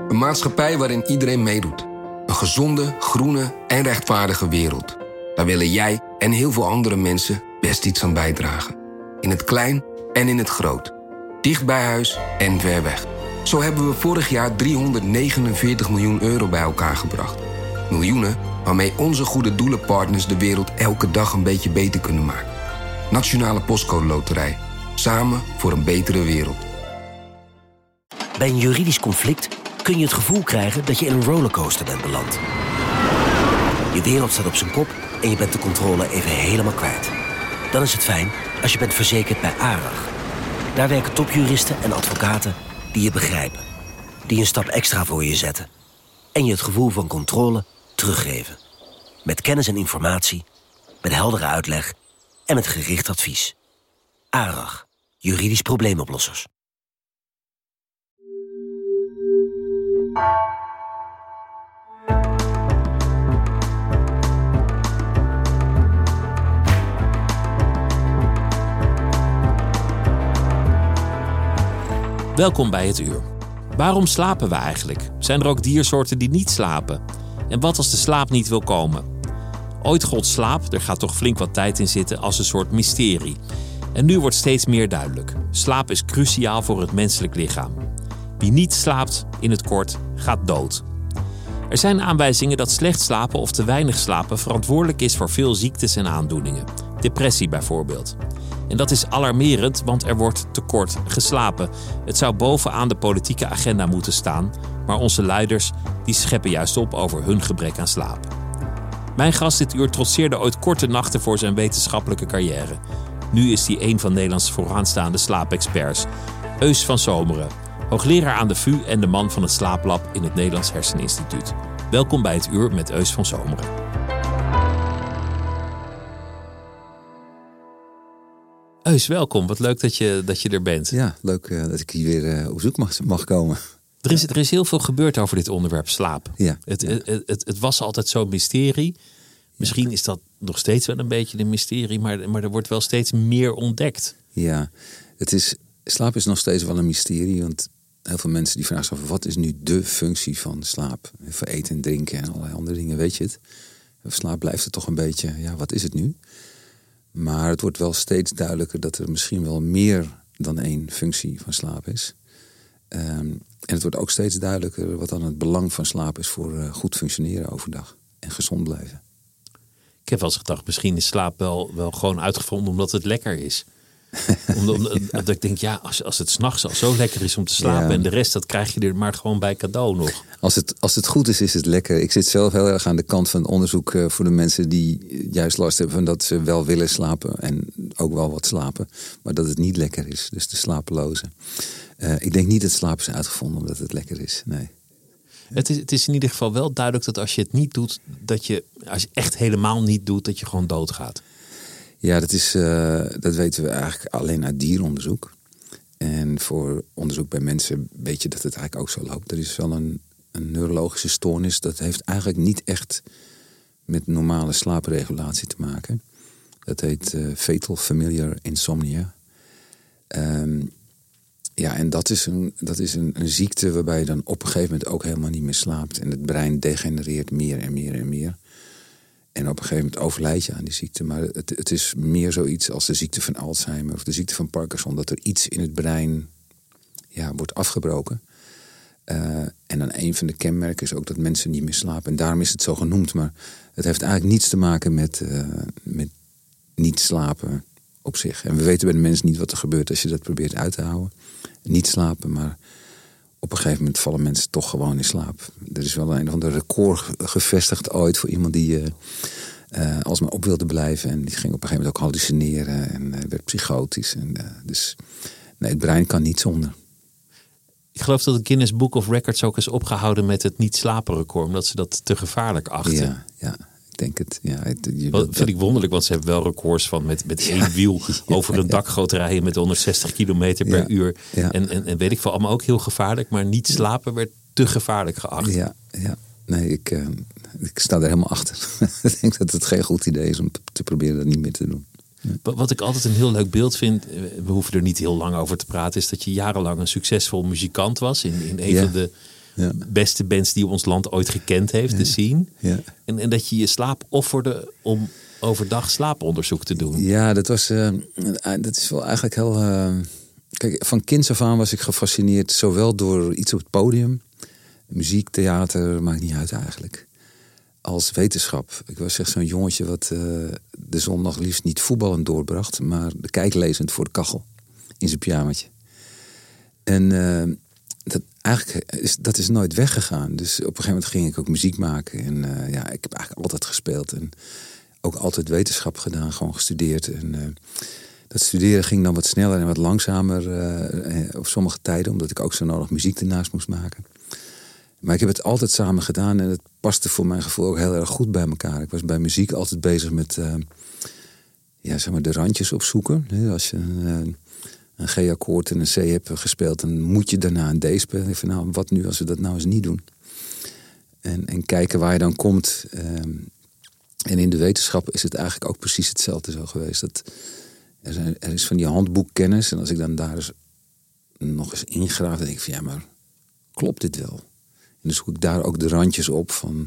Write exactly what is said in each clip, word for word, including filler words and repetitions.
Een maatschappij waarin iedereen meedoet. Een gezonde, groene en rechtvaardige wereld. Daar willen jij en heel veel andere mensen best iets aan bijdragen. In het klein en in het groot. Dicht bij huis en ver weg. Zo hebben we vorig jaar driehonderdnegenenveertig miljoen euro bij elkaar gebracht. Miljoenen waarmee onze goede doelenpartners de wereld elke dag een beetje beter kunnen maken. Nationale Postcode Loterij. Samen voor een betere wereld. Bij een juridisch conflict kun je het gevoel krijgen dat je in een rollercoaster bent beland. Je wereld staat op zijn kop en je bent de controle even helemaal kwijt. Dan is het fijn als je bent verzekerd bij ARAG. Daar werken topjuristen en advocaten die je begrijpen. Die een stap extra voor je zetten. En je het gevoel van controle teruggeven. Met kennis en informatie, met heldere uitleg en met gericht advies. ARAG, juridisch probleemoplossers. Welkom bij het Uur. Waarom slapen we eigenlijk? Zijn er ook diersoorten die niet slapen? En wat als de slaap niet wil komen? Ooit gold slaap, er gaat toch flink wat tijd in zitten, als een soort mysterie. En nu wordt steeds meer duidelijk. Slaap is cruciaal voor het menselijk lichaam. Wie niet slaapt, in het kort, gaat dood. Er zijn aanwijzingen dat slecht slapen of te weinig slapen verantwoordelijk is voor veel ziektes en aandoeningen. Depressie bijvoorbeeld. En dat is alarmerend, want er wordt tekort geslapen. Het zou bovenaan de politieke agenda moeten staan, maar onze leiders die scheppen juist op over hun gebrek aan slaap. Mijn gast dit uur trotseerde ooit korte nachten voor zijn wetenschappelijke carrière. Nu is hij een van Nederlands vooraanstaande slaapexperts. Eus van Zomeren, hoogleraar aan de V U en de man van het slaaplab in het Nederlands Herseninstituut. Welkom bij het Uur met Eus van Zomeren. Eus, welkom. Wat leuk dat je, dat je er bent. Ja, leuk uh, dat ik hier weer uh, op zoek mag, mag komen. Er is, er is heel veel gebeurd over dit onderwerp slaap. Ja, het, ja. Het, het, het, het was altijd zo'n mysterie. Misschien ja. is dat nog steeds wel een beetje een mysterie, maar, maar er wordt wel steeds meer ontdekt. Ja, het is, slaap is nog steeds wel een mysterie, want heel veel mensen die vragen zich af, wat is nu de functie van slaap? Voor eten en drinken en allerlei andere dingen, weet je het? Slaap blijft het toch een beetje, ja, wat is het nu? Maar het wordt wel steeds duidelijker dat er misschien wel meer dan één functie van slaap is. Um, en het wordt ook steeds duidelijker wat dan het belang van slaap is voor uh, goed functioneren overdag en gezond blijven. Ik heb wel eens gedacht, misschien is slaap wel, wel gewoon uitgevonden omdat het lekker is. Omdat, omdat ja. Dat ik denk, ja, als, als het 's nachts al zo lekker is om te slapen ja. en de rest, dat krijg je er maar gewoon bij cadeau nog. Als het, als het goed is, is het lekker. Ik zit zelf heel erg aan de kant van het onderzoek uh, voor de mensen die juist last hebben van dat ze wel willen slapen en ook wel wat slapen, maar dat het niet lekker is. Dus de slapelozen. Uh, ik denk niet dat slaap is uitgevonden omdat het lekker is. Nee. Het is, het is in ieder geval wel duidelijk dat als je het niet doet, dat je, als je echt helemaal niet doet, dat je gewoon doodgaat. Ja, dat, is, uh, dat weten we eigenlijk alleen uit dieronderzoek. En voor onderzoek bij mensen weet je dat het eigenlijk ook zo loopt. Er is wel een, een neurologische stoornis. Dat heeft eigenlijk niet echt met normale slaapregulatie te maken. Dat heet uh, Fatal Familiar Insomnia. Um, ja, en dat is, een, dat is een, een ziekte waarbij je dan op een gegeven moment ook helemaal niet meer slaapt. En het brein degenereert meer en meer en meer. En op een gegeven moment overlijd je aan die ziekte. Maar het, het is meer zoiets als de ziekte van Alzheimer of de ziekte van Parkinson. Dat er iets in het brein ja, wordt afgebroken. Uh, en dan een van de kenmerken is ook dat mensen niet meer slapen. En daarom is het zo genoemd. Maar het heeft eigenlijk niets te maken met, uh, met niet slapen op zich. En we weten bij de mensen niet wat er gebeurt als je dat probeert uit te houden. Niet slapen, maar op een gegeven moment vallen mensen toch gewoon in slaap. Er is wel een of ander record gevestigd ooit voor iemand die uh, uh, alsmaar op wilde blijven. En die ging op een gegeven moment ook hallucineren en uh, werd psychotisch. En, uh, dus nee, het brein kan niet zonder. Ik geloof dat het Guinness Book of Records ook is opgehouden met het niet slapen record, omdat ze dat te gevaarlijk achten. Ja, ja. Denk het, ja, het, je, dat vind ik wonderlijk, want ze hebben wel records van met, met één ja, wiel over een ja, dakgoot rijden met honderdzestig kilometer per ja, uur. Ja. En, en, en weet ik veel, allemaal ook heel gevaarlijk, maar niet slapen werd te gevaarlijk geacht. Ja, ja. Nee, ik, uh, ik sta er helemaal achter. Ik denk dat het geen goed idee is om te proberen dat niet meer te doen. Ja. Wat ik altijd een heel leuk beeld vind, we hoeven er niet heel lang over te praten, is dat je jarenlang een succesvol muzikant was in, in een ja. van de ja. beste bands die ons land ooit gekend heeft, ja. te zien. Ja. En, en dat je je slaap offerde om overdag slaaponderzoek te doen. Ja, dat was uh, dat is wel eigenlijk heel... Uh, kijk, van kinds af aan was ik gefascineerd zowel door iets op het podium, muziek, theater, maakt niet uit eigenlijk, als wetenschap. Ik was echt zo'n jongetje wat uh, de zondag liefst niet voetballend doorbracht, maar de kijklezend voor de kachel in zijn pyjamaatje. En uh, dat, eigenlijk is, dat is nooit weggegaan. Dus op een gegeven moment ging ik ook muziek maken. En uh, ja, ik heb eigenlijk altijd gespeeld. En ook altijd wetenschap gedaan, gewoon gestudeerd. En uh, dat studeren ging dan wat sneller en wat langzamer uh, op sommige tijden, omdat ik ook zo nodig muziek ernaast moest maken. Maar ik heb het altijd samen gedaan en het paste voor mijn gevoel ook heel erg goed bij elkaar. Ik was bij muziek altijd bezig met uh, ja, zeg maar de randjes opzoeken. Als je een, uh, een G-akkoord en een C hebt gespeeld, dan moet je daarna een D spelen. Van, nou, wat nu als we dat nou eens niet doen? En, en kijken waar je dan komt. Um, en in de wetenschap is het eigenlijk ook precies hetzelfde zo geweest. Dat er, zijn, er is van die handboekkennis. En als ik dan daar eens nog eens ingraaf, dan denk ik van ja, maar klopt dit wel? En dan zoek ik daar ook de randjes op van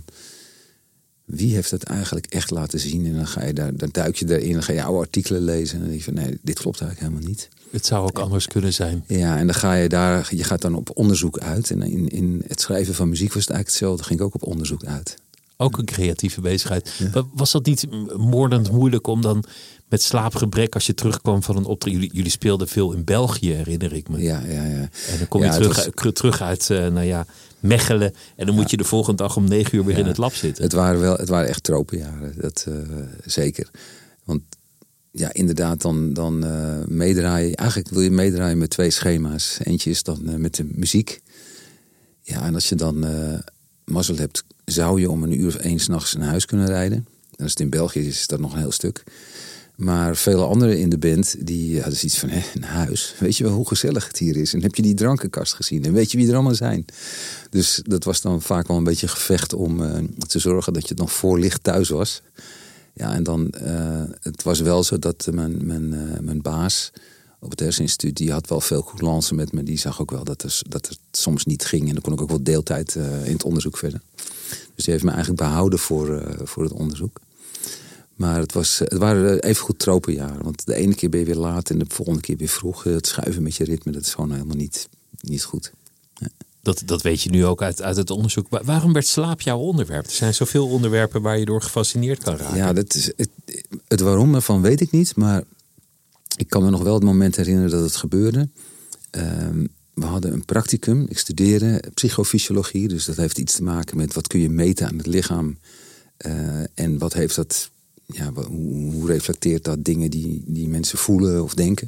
wie heeft het eigenlijk echt laten zien. En dan ga je daar, dan duik je daarin, dan ga je oude artikelen lezen. En dan denk je van nee, dit klopt eigenlijk helemaal niet. Het zou ook anders kunnen zijn. Ja, en dan ga je daar, je gaat dan op onderzoek uit. En in, in het schrijven van muziek was het eigenlijk hetzelfde. Dan ging ik ook op onderzoek uit. Ook een creatieve bezigheid. Ja. Was dat niet moordend moeilijk om dan met slaapgebrek, als je terugkwam van een optreden? Jullie, jullie speelden veel in België, herinner ik me. Ja, ja, ja. En dan kom je ja, terug, was... uit, terug uit uh, nou ja, Mechelen. En dan moet je de volgende dag om negen uur weer ja. in het lab zitten. Het waren wel, het waren echt tropenjaren. Dat uh, zeker. Want ja, inderdaad, dan, dan uh, meedraaien. Eigenlijk wil je meedraaien met twee schema's. Eentje is dan uh, met de muziek. Ja, en als je dan uh, mazzel hebt, zou je om een uur of één 's nachts naar huis kunnen rijden. En als het in België is, is dat nog een heel stuk. Maar vele anderen in de band, die hadden zoiets van, hé, een huis. Weet je wel hoe gezellig het hier is? En heb je die drankenkast gezien? En weet je wie er allemaal zijn? Dus dat was dan vaak wel een beetje een gevecht om uh, te zorgen dat je nog voor licht thuis was. Ja, en dan, uh, het was wel zo dat mijn, mijn, uh, mijn baas op het herseninstituut, die had wel veel coulance met me. Die zag ook wel dat, er, dat het soms niet ging. En dan kon ik ook wel deeltijd uh, in het onderzoek verder. Dus die heeft me eigenlijk behouden voor, uh, voor het onderzoek. Maar het, was, het waren even goed tropenjaren. Want de ene keer ben je weer laat en de volgende keer weer vroeg. Het schuiven met je ritme, dat is gewoon helemaal niet, niet goed. Ja. Dat, dat weet je nu ook uit, uit het onderzoek. Waarom werd slaap jouw onderwerp? Er zijn zoveel onderwerpen waar je door gefascineerd kan raken. Ja, dat is, het, het waarom ervan weet ik niet. Maar ik kan me nog wel het moment herinneren dat het gebeurde. Um, we hadden een practicum. Ik studeerde psychofysiologie. Dus dat heeft iets te maken met wat kun je meten aan het lichaam. Uh, en wat heeft dat... Ja, hoe, hoe reflecteert dat dingen die, die mensen voelen of denken.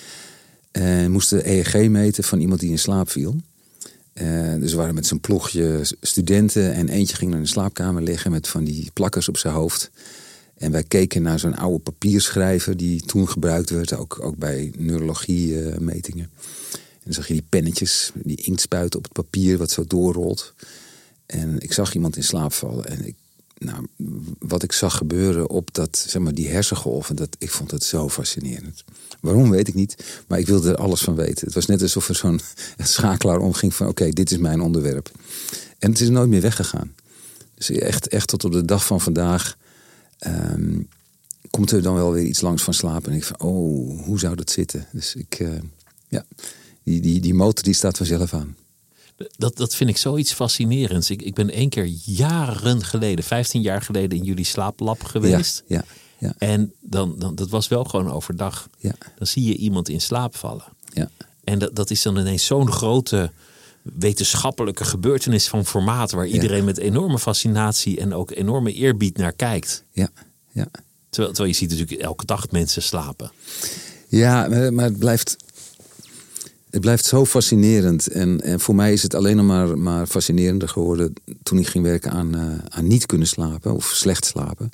En uh, moesten E E G meten van iemand die in slaap viel. Uh, dus we waren met z'n ploegje studenten en eentje ging naar de slaapkamer liggen met van die plakkers op zijn hoofd. En wij keken naar zo'n oude papierschrijver die toen gebruikt werd, ook, ook bij neurologie uh, metingen. En dan zag je die pennetjes, die inktspuiten op het papier wat zo doorrolt. En ik zag iemand in slaap vallen en ik Nou, wat ik zag gebeuren op dat, zeg maar, die hersengolven, dat, ik vond het zo fascinerend. Waarom, weet ik niet, maar ik wilde er alles van weten. Het was net alsof er zo'n schakelaar omging van, oké, okay, dit is mijn onderwerp. En het is nooit meer weggegaan. Dus echt, echt tot op de dag van vandaag um, komt er dan wel weer iets langs van slapen. En ik van, oh, hoe zou dat zitten? Dus ik, uh, ja, die, die, die motor die staat vanzelf aan. Dat, dat vind ik zoiets fascinerends. Ik, ik ben één keer jaren geleden, vijftien jaar geleden, in jullie slaaplab geweest. Ja, ja, ja. En dan, dan, dat was wel gewoon overdag. Ja. Dan zie je iemand in slaap vallen. Ja. En dat, dat is dan ineens zo'n grote wetenschappelijke gebeurtenis van formaat, waar iedereen ja. met enorme fascinatie en ook enorme eerbied naar kijkt. Ja, ja. Terwijl, terwijl je ziet natuurlijk elke dag mensen slapen. Ja, maar het blijft... Het blijft zo fascinerend. En, en voor mij is het alleen nog maar, maar fascinerender geworden toen ik ging werken aan, uh, aan niet kunnen slapen of slecht slapen.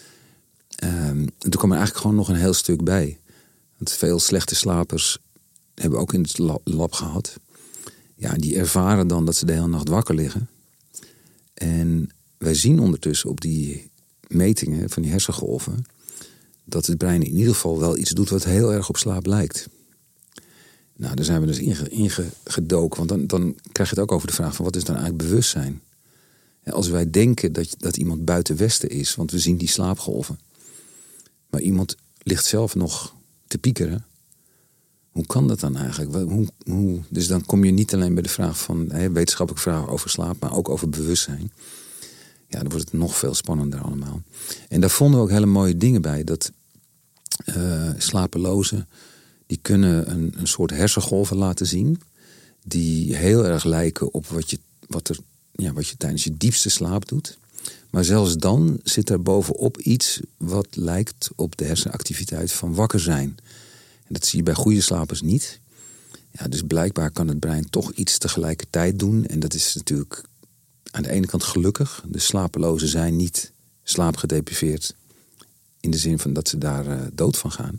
Um, toen kwam er eigenlijk gewoon nog een heel stuk bij. Want veel slechte slapers hebben ook in het lab gehad. Ja, die ervaren dan dat ze de hele nacht wakker liggen. En wij zien ondertussen op die metingen van die hersengolven dat het brein in ieder geval wel iets doet wat heel erg op slaap lijkt. Nou, daar zijn we dus ingedoken. Want dan, dan krijg je het ook over de vraag van wat is dan eigenlijk bewustzijn? En als wij denken dat, dat iemand buiten Westen is, want we zien die slaapgolven. Maar iemand ligt zelf nog te piekeren. Hoe kan dat dan eigenlijk? Hoe, hoe, dus dan kom je niet alleen bij de vraag van hè, wetenschappelijke vragen over slaap, maar ook over bewustzijn. Ja, dan wordt het nog veel spannender allemaal. En daar vonden we ook hele mooie dingen bij. Dat uh, slapelozen, die kunnen een, een soort hersengolven laten zien. Die heel erg lijken op wat je, wat er, ja, wat je tijdens je diepste slaap doet. Maar zelfs dan zit er bovenop iets wat lijkt op de hersenactiviteit van wakker zijn. En dat zie je bij goede slapers niet. Ja, dus blijkbaar kan het brein toch iets tegelijkertijd doen. En dat is natuurlijk aan de ene kant gelukkig. De slapelozen zijn niet slaapgedepriveerd in de zin van dat ze daar uh, dood van gaan.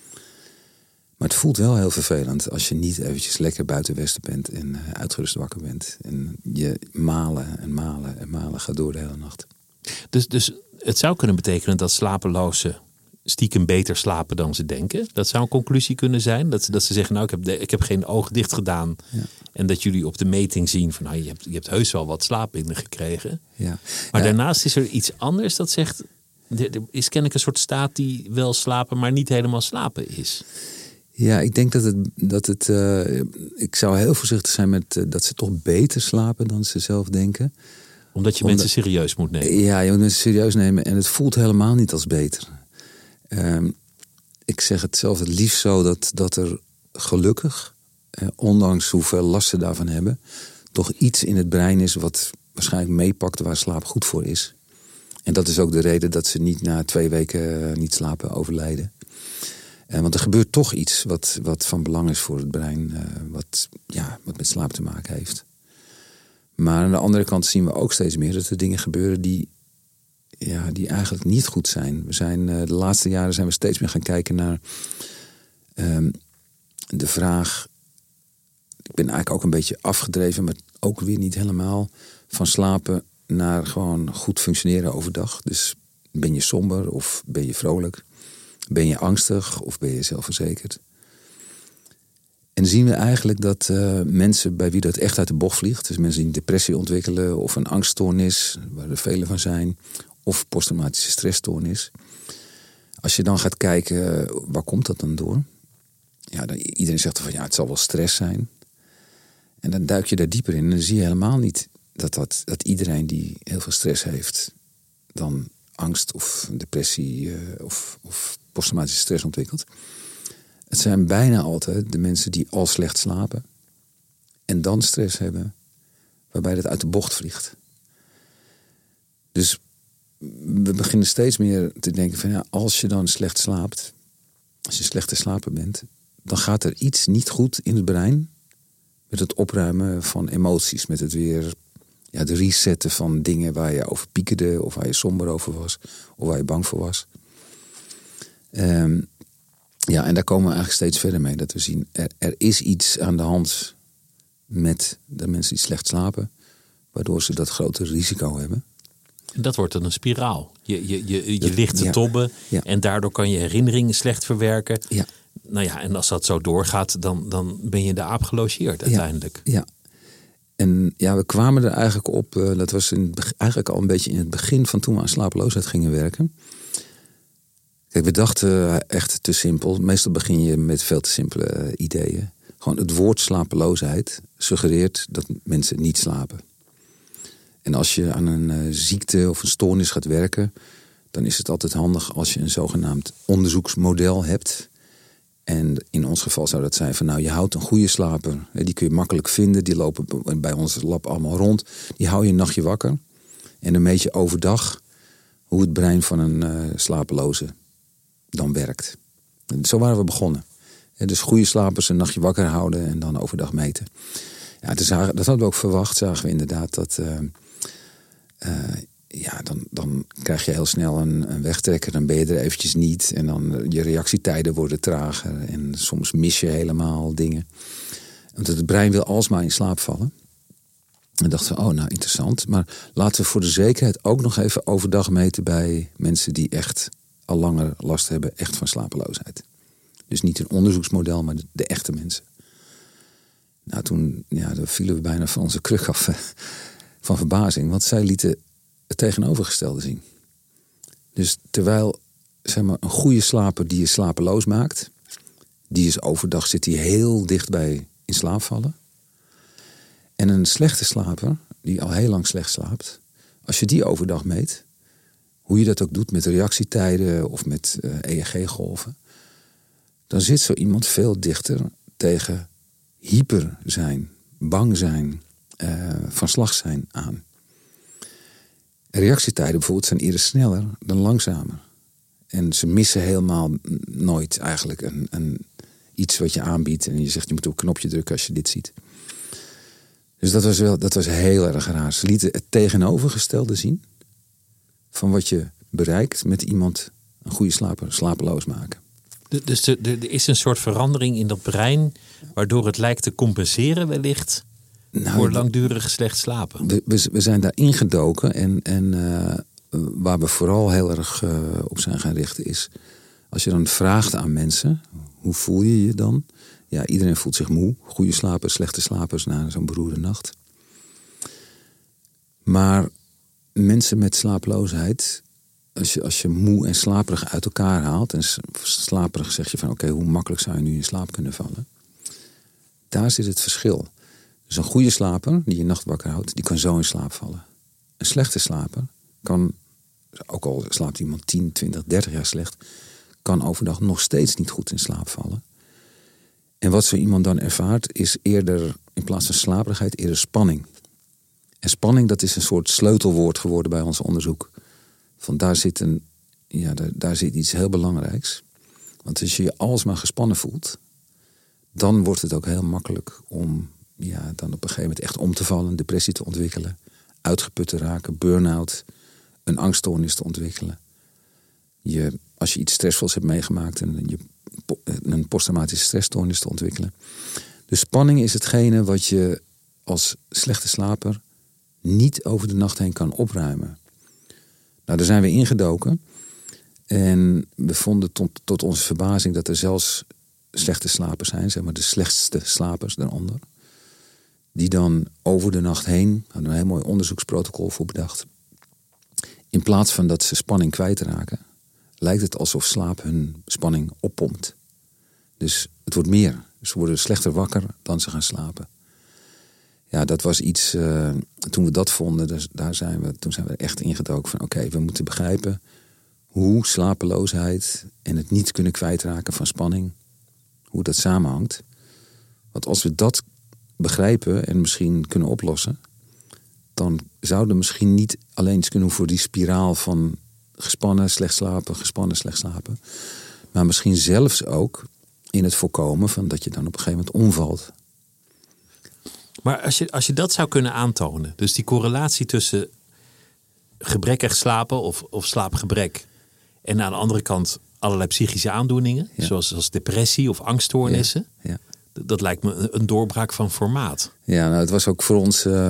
Maar het voelt wel heel vervelend als je niet eventjes lekker buiten Westen bent en uh, uitgerust wakker bent. En je malen en malen en malen gaat door de hele nacht. Dus, dus het zou kunnen betekenen dat slapelozen stiekem beter slapen dan ze denken. Dat zou een conclusie kunnen zijn. Dat, dat ze zeggen, nou, ik heb, de, ik heb geen oog dicht gedaan. Ja. En dat jullie op de meting zien van, nou, je hebt, je hebt heus wel wat slaap binnengekregen. Ja. Maar ja. daarnaast is er iets anders dat zegt, er is kennelijk een soort staat die wel slapen, maar niet helemaal slapen is. Ja, ik denk dat het, dat het uh, ik zou heel voorzichtig zijn met uh, dat ze toch beter slapen dan ze zelf denken. Omdat je Omdat, mensen serieus moet nemen. Ja, je moet mensen serieus nemen en het voelt helemaal niet als beter. Um, ik zeg het zelf het liefst zo dat, dat er gelukkig, eh, ondanks hoeveel last ze daarvan hebben, toch iets in het brein is wat waarschijnlijk meepakt waar slaap goed voor is. En dat is ook de reden dat ze niet na twee weken uh, niet slapen overlijden. Uh, want er gebeurt toch iets wat, wat van belang is voor het brein, uh, wat, ja, wat met slaap te maken heeft. Maar aan de andere kant zien we ook steeds meer dat er dingen gebeuren die, ja, die eigenlijk niet goed zijn. We zijn uh, de laatste jaren zijn we steeds meer gaan kijken naar um, de vraag. Ik ben eigenlijk ook een beetje afgedreven, maar ook weer niet helemaal, van slapen naar gewoon goed functioneren overdag. Dus ben je somber of ben je vrolijk? Ben je angstig of ben je zelfverzekerd? En zien we eigenlijk dat uh, mensen bij wie dat echt uit de bocht vliegt, dus mensen die een depressie ontwikkelen of een angststoornis, waar er vele van zijn, of posttraumatische stressstoornis. Als je dan gaat kijken, waar komt dat dan door? Ja, dan, iedereen zegt van ja, het zal wel stress zijn. En dan duik je daar dieper in en dan zie je helemaal niet dat, dat, dat iedereen die heel veel stress heeft, dan angst of depressie uh, of, of posttraumatische stress ontwikkelt. Het zijn bijna altijd de mensen die al slecht slapen en dan stress hebben, waarbij dat uit de bocht vliegt. Dus we beginnen steeds meer te denken van ja, als je dan slecht slaapt, als je slecht te slapen bent, dan gaat er iets niet goed in het brein met het opruimen van emoties, met het weer ja, de resetten van dingen waar je over piekerde of waar je somber over was of waar je bang voor was. Um, ja, en daar komen we eigenlijk steeds verder mee. Dat we zien, er, er is iets aan de hand met de mensen die slecht slapen, waardoor ze dat grotere risico hebben. En dat wordt dan een spiraal. Je, je, je, je ligt te ja, tobben ja. en daardoor kan je herinneringen slecht verwerken. Ja. Nou ja, en als dat zo doorgaat, dan, dan ben je de aap gelogeerd uiteindelijk. Ja, ja. En ja, we kwamen er eigenlijk op, uh, dat was in, eigenlijk al een beetje in het begin van toen we aan slapeloosheid gingen werken. Kijk, we dachten echt te simpel. Meestal begin je met veel te simpele uh, ideeën. Gewoon het woord slapeloosheid suggereert dat mensen niet slapen. En als je aan een uh, ziekte of een stoornis gaat werken, dan is het altijd handig als je een zogenaamd onderzoeksmodel hebt. En in ons geval zou dat zijn van nou, je houdt een goede slaper. Die kun je makkelijk vinden. Die lopen bij ons lab allemaal rond. Die hou je een nachtje wakker. En dan meet je overdag hoe het brein van een uh, slapeloze dan werkt. En zo waren we begonnen. En dus goede slapers een nachtje wakker houden en dan overdag meten. Ja, dus dat hadden we ook verwacht. Zagen we inderdaad dat Uh, uh, ja, dan, dan krijg je heel snel een, een wegtrekker. Dan ben je er eventjes niet. En dan je reactietijden worden trager. En soms mis je helemaal dingen. Want het brein wil alsmaar in slaap vallen. En dachten we, oh nou interessant. Maar laten we voor de zekerheid ook nog even overdag meten bij mensen die echt al langer last hebben. Echt van slapeloosheid. Dus niet een onderzoeksmodel, maar de, de echte mensen. Nou, toen ja, daar vielen we bijna van onze kruk af van verbazing. Want zij lieten het tegenovergestelde zien. Dus terwijl zeg maar, een goede slaper die je slapeloos maakt, die is overdag zit hij heel dichtbij in slaap vallen. En een slechte slaper, die al heel lang slecht slaapt, als je die overdag meet, hoe je dat ook doet met reactietijden of met uh, E E G-golven, dan zit zo iemand veel dichter tegen hyper zijn, bang zijn, uh, van slag zijn aan. Reactietijden bijvoorbeeld zijn eerder sneller dan langzamer. En ze missen helemaal nooit eigenlijk een, een, iets wat je aanbiedt. En je zegt, je moet op een knopje drukken als je dit ziet. Dus dat was, wel, dat was heel erg raar. Ze lieten het tegenovergestelde zien van wat je bereikt met iemand een goede slaper, slapeloos maken. Dus er, er is een soort verandering in dat brein, waardoor het lijkt te compenseren wellicht nou, voor langdurig slecht slapen. We, we, we zijn daar ingedoken en, en uh, waar we vooral heel erg uh, op zijn gaan richten is, als je dan vraagt aan mensen, hoe voel je je dan? Ja, iedereen voelt zich moe. Goede slapers, slechte slapers na zo'n beroerde nacht. Maar mensen met slapeloosheid, als je, als je moe en slaperig uit elkaar haalt, en slaperig zeg je van oké, okay, hoe makkelijk zou je nu in slaap kunnen vallen? Daar zit het verschil. Dus een goede slaper die je nacht wakker houdt, die kan zo in slaap vallen. Een slechte slaper kan, ook al slaapt iemand tien, twintig, dertig jaar slecht, kan overdag nog steeds niet goed in slaap vallen. En wat zo iemand dan ervaart is eerder, in plaats van slaperigheid, eerder spanning. En spanning, dat is een soort sleutelwoord geworden bij ons onderzoek. Van daar zit, een, ja, daar, daar zit iets heel belangrijks. Want als je je alsmaar gespannen voelt, dan wordt het ook heel makkelijk om ja, dan op een gegeven moment echt om te vallen, depressie te ontwikkelen, uitgeput te raken, burn-out, een angststoornis te ontwikkelen. Je, als je iets stressvols hebt meegemaakt en je een posttraumatische stressstoornis te ontwikkelen. Dus spanning is hetgene wat je als slechte slaper niet over de nacht heen kan opruimen. Nou, daar zijn we ingedoken. En we vonden tot, tot onze verbazing dat er zelfs slechte slapers zijn, zeg maar de slechtste slapers daaronder. Die dan over de nacht heen, hadden een heel mooi onderzoeksprotocol voor bedacht. In plaats van dat ze spanning kwijtraken, lijkt het alsof slaap hun spanning oppompt. Dus het wordt meer. Ze worden slechter wakker dan ze gaan slapen. Ja, dat was iets, uh, toen we dat vonden, dus daar zijn we, toen zijn we echt ingedoken van oké, okay, we moeten begrijpen hoe slapeloosheid en het niet kunnen kwijtraken van spanning, hoe dat samenhangt. Want als we dat begrijpen en misschien kunnen oplossen, dan zouden we misschien niet alleen iets kunnen voor die spiraal van gespannen, slecht slapen, gespannen, slecht slapen. Maar misschien zelfs ook in het voorkomen van dat je dan op een gegeven moment omvalt. Maar als je, als je dat zou kunnen aantonen, dus die correlatie tussen gebrekkig slapen of, of slaapgebrek en aan de andere kant allerlei psychische aandoeningen, ja. zoals, zoals depressie of angststoornissen, ja. Ja. Dat, dat lijkt me een, een doorbraak van formaat. Ja, nou, het was ook voor ons. Uh,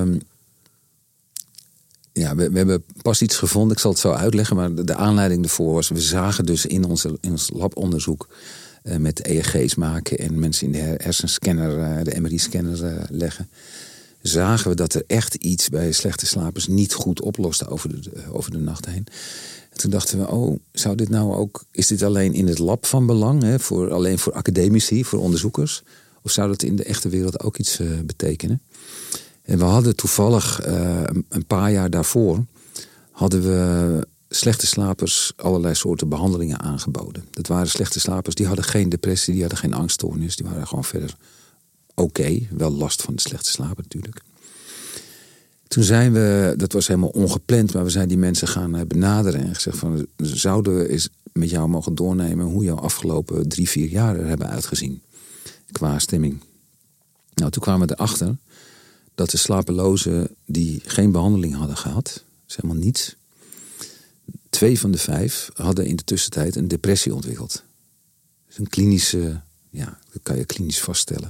Ja, we, we hebben pas iets gevonden, ik zal het zo uitleggen, maar de, de aanleiding ervoor was, we zagen dus in, onze, in ons labonderzoek uh, met E E G's maken en mensen in de hersenscanner, uh, de M R I-scanner uh, leggen, zagen we dat er echt iets bij slechte slapers niet goed oploste over de, uh, over de nacht heen. En toen dachten we, oh, zou dit nou ook, is dit alleen in het lab van belang, hè, voor, alleen voor academici, voor onderzoekers, of zou dat in de echte wereld ook iets uh, betekenen? En we hadden toevallig uh, een paar jaar daarvoor hadden we slechte slapers allerlei soorten behandelingen aangeboden. Dat waren slechte slapers, die hadden geen depressie, die hadden geen angststoornis, die waren gewoon verder oké. Okay. Wel last van de slechte slapen natuurlijk. Toen zijn we, dat was helemaal ongepland, maar we zijn die mensen gaan benaderen en gezegd van, zouden we eens met jou mogen doornemen hoe jouw afgelopen drie, vier jaar er hebben uitgezien qua stemming. Nou, toen kwamen we erachter dat de slapelozen die geen behandeling hadden gehad, dat is helemaal niets. Twee van de vijf hadden in de tussentijd een depressie ontwikkeld. Dus een klinische, ja, dat kan je klinisch vaststellen.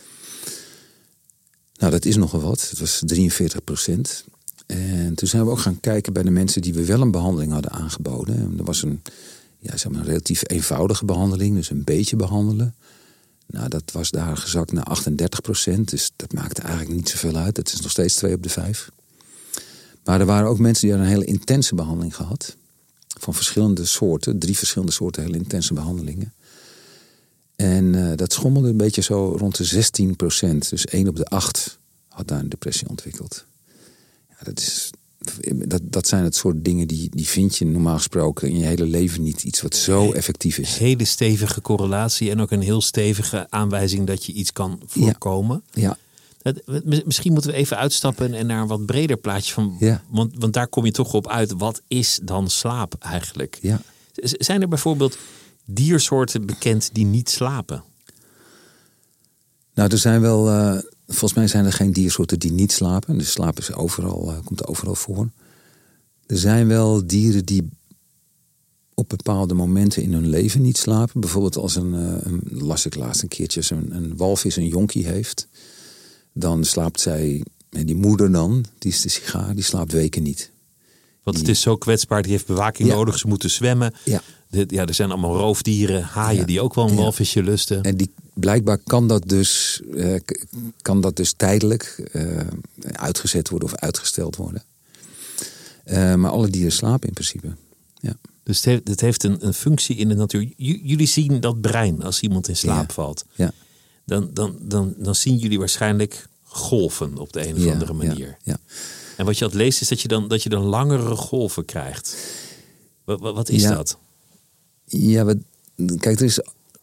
Nou, dat is nogal wat. Het was drieënveertig procent. En toen zijn we ook gaan kijken bij de mensen die we wel een behandeling hadden aangeboden. En er was een, ja, zeg maar een relatief eenvoudige behandeling, dus een beetje behandelen. Nou, dat was daar gezakt naar achtendertig procent. Dus dat maakte eigenlijk niet zoveel uit. Het is nog steeds twee op de vijf. Maar er waren ook mensen die hadden een hele intense behandeling gehad. Van verschillende soorten. Drie verschillende soorten hele intense behandelingen. En uh, dat schommelde een beetje zo rond de zestien procent. Dus één op de acht had daar een depressie ontwikkeld. Ja, dat, is, dat, dat zijn het soort dingen die, die vind je normaal gesproken in je hele leven niet. Iets wat zo effectief is. Hele stevige correlatie en ook een heel stevige aanwijzing dat je iets kan voorkomen. Ja. ja. Dat, misschien moeten we even uitstappen en naar een wat breder plaatje van. Ja. Want, want daar kom je toch op uit. Wat is dan slaap eigenlijk? Ja. Zijn er bijvoorbeeld diersoorten bekend die niet slapen? Nou, er zijn wel. Uh, volgens mij zijn er geen diersoorten die niet slapen. Dus slaap is overal, uh, komt overal voor. Er zijn wel dieren die op bepaalde momenten in hun leven niet slapen. Bijvoorbeeld als een, uh, een las ik laatst een keertje, een, een walvis een jonkie heeft. Dan slaapt zij, en die moeder dan, die is de sigaar, die slaapt weken niet. Want het is zo kwetsbaar, die heeft bewaking ja. nodig, ze moeten zwemmen. Ja. De, ja, er zijn allemaal roofdieren, haaien ja. die ook wel een ja. walvisje lusten. En die, blijkbaar kan dat dus, uh, kan dat dus tijdelijk uh, uitgezet worden of uitgesteld worden. Uh, maar alle dieren slapen in principe. Ja. Dus het heeft, het heeft een, een functie in de natuur. J- jullie zien dat brein als iemand in slaap ja. valt. Ja. Dan, dan, dan, dan zien jullie waarschijnlijk golven op de een of ja, andere manier. Ja, ja. En wat je altijd leest is dat je dan, dat je dan langere golven krijgt. Wat, wat is ja. dat? Ja, wat, kijk, er is,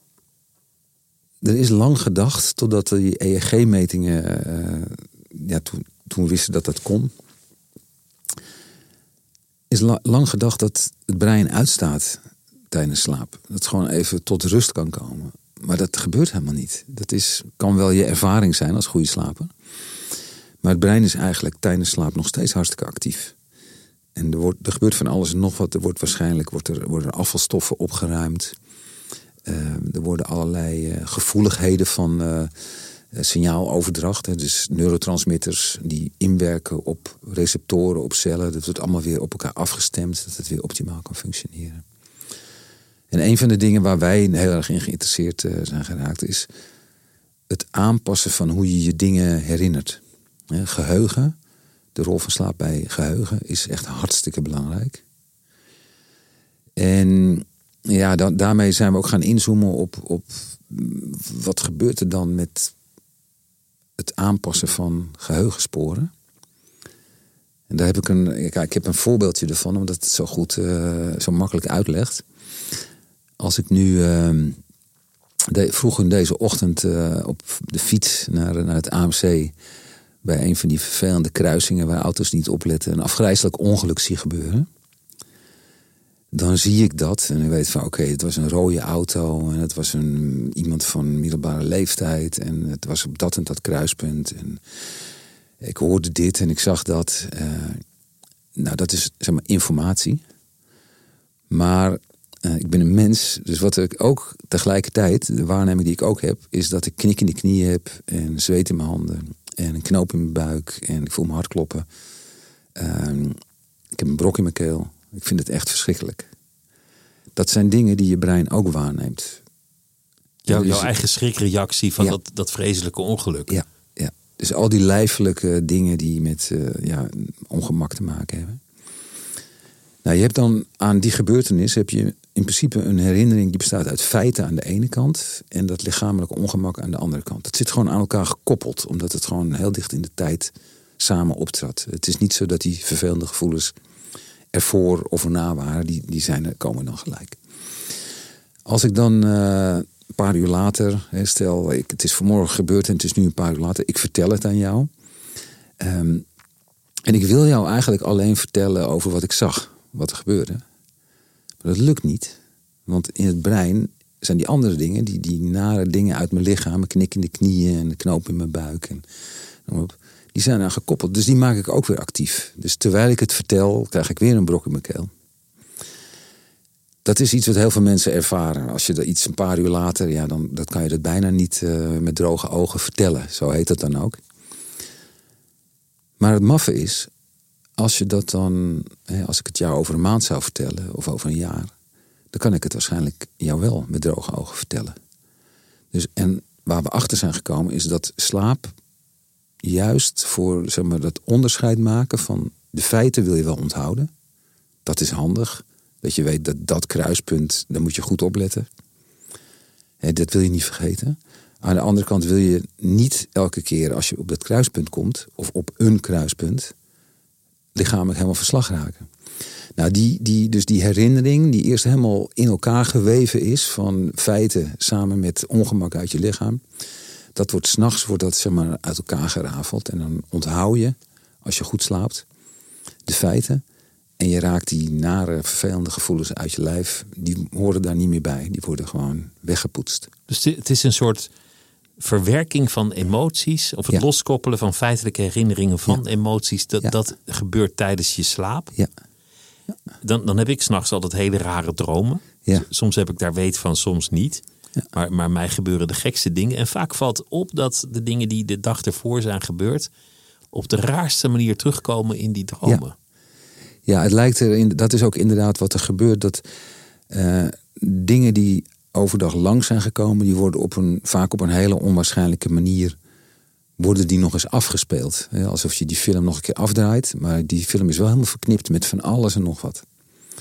er is lang gedacht totdat die E E G-metingen, uh, ja, toen, toen we wisten dat dat kon, is la, lang gedacht dat het brein uitstaat tijdens slaap. Dat het gewoon even tot rust kan komen. Maar dat gebeurt helemaal niet. Dat is, kan wel je ervaring zijn als goede slaper. Maar het brein is eigenlijk tijdens slaap nog steeds hartstikke actief. En er, wordt, er gebeurt van alles en nog wat. Er wordt waarschijnlijk wordt er, worden afvalstoffen opgeruimd. Uh, er worden allerlei uh, gevoeligheden van uh, signaaloverdracht. Hè, dus neurotransmitters die inwerken op receptoren, op cellen. Dat wordt allemaal weer op elkaar afgestemd. Dat het weer optimaal kan functioneren. En een van de dingen waar wij heel erg in geïnteresseerd uh, zijn geraakt is het aanpassen van hoe je je dingen herinnert. Ja, geheugen, de rol van slaap bij geheugen is echt hartstikke belangrijk. En ja, da- daarmee zijn we ook gaan inzoomen op, op wat gebeurt er dan met het aanpassen van geheugensporen. En daar heb ik een, kijk, ik heb een voorbeeldje ervan, omdat het zo goed, uh, zo makkelijk uitlegt. Als ik nu uh, de, vroeg in deze ochtend uh, op de fiets naar, naar het A M C bij een van die vervelende kruisingen waar auto's niet opletten een afgrijselijk ongeluk zie gebeuren, dan zie ik dat en ik weet van oké, okay, het was een rode auto en het was een, iemand van middelbare leeftijd en het was op dat en dat kruispunt en ik hoorde dit en ik zag dat. Uh, nou, dat is zeg maar informatie. Maar uh, ik ben een mens, dus wat ik ook tegelijkertijd, de waarneming die ik ook heb, is dat ik knik in de knieën heb en zweet in mijn handen en een knoop in mijn buik en ik voel mijn hart kloppen. Uh, ik heb een brok in mijn keel. Ik vind het echt verschrikkelijk. Dat zijn dingen die je brein ook waarneemt. Jouw, dus, jouw eigen schrikreactie van ja. dat, dat vreselijke ongeluk. Ja, ja, dus al die lijfelijke dingen die met uh, ja, ongemak te maken hebben. Nou, je hebt dan aan die gebeurtenis heb je in principe een herinnering die bestaat uit feiten aan de ene kant en dat lichamelijke ongemak aan de andere kant. Het zit gewoon aan elkaar gekoppeld, omdat het gewoon heel dicht in de tijd samen optrad. Het is niet zo dat die vervelende gevoelens ervoor of erna waren, die, die zijn er, komen dan gelijk. Als ik dan uh, een paar uur later, hè, stel ik, het is vanmorgen gebeurd en het is nu een paar uur later, ik vertel het aan jou. Um, en ik wil jou eigenlijk alleen vertellen over wat ik zag, wat er gebeurde. Maar dat lukt niet, want in het brein zijn die andere dingen, die, die nare dingen uit mijn lichaam, mijn knik in de knieën en de knoop in mijn buik en noem op, die zijn aan gekoppeld. Dus die maak ik ook weer actief. Dus terwijl ik het vertel, krijg ik weer een brok in mijn keel. Dat is iets wat heel veel mensen ervaren. Als je er iets een paar uur later, ja, dan dat kan je dat bijna niet uh, met droge ogen vertellen. Zo heet het dan ook. Maar het maffe is, als je dat dan, hè, als ik het jou over een maand zou vertellen, of over een jaar, dan kan ik het waarschijnlijk jou wel met droge ogen vertellen. Dus, en waar we achter zijn gekomen is dat slaap juist voor zeg maar, dat onderscheid maken van de feiten wil je wel onthouden. Dat is handig. Dat je weet dat dat kruispunt, daar moet je goed opletten. He, dat wil je niet vergeten. Aan de andere kant wil je niet elke keer als je op dat kruispunt komt, of op een kruispunt, lichamelijk helemaal verslag raken. Nou, die, die, dus die herinnering die eerst helemaal in elkaar geweven is van feiten samen met ongemak uit je lichaam. Dat wordt 's nachts wordt dat, zeg maar, uit elkaar gerafeld. En dan onthoud je, als je goed slaapt, de feiten. En je raakt die nare, vervelende gevoelens uit je lijf. Die horen daar niet meer bij. Die worden gewoon weggepoetst. Dus het is een soort verwerking van emoties. Of het ja. loskoppelen van feitelijke herinneringen van ja. emoties. Dat, ja. dat gebeurt tijdens je slaap. Ja. Ja. Dan, dan heb ik 's nachts altijd hele rare dromen. Ja. Soms heb ik daar weet van, soms niet. Ja. Maar, maar mij gebeuren de gekste dingen. En vaak valt op dat de dingen die de dag ervoor zijn gebeurd op de raarste manier terugkomen in die dromen. Ja, ja het lijkt er in, dat is ook inderdaad wat er gebeurt. Dat uh, dingen die overdag lang zijn gekomen, die worden op een, vaak op een hele onwaarschijnlijke manier worden die nog eens afgespeeld. Ja, alsof je die film nog een keer afdraait. Maar die film is wel helemaal verknipt met van alles en nog wat.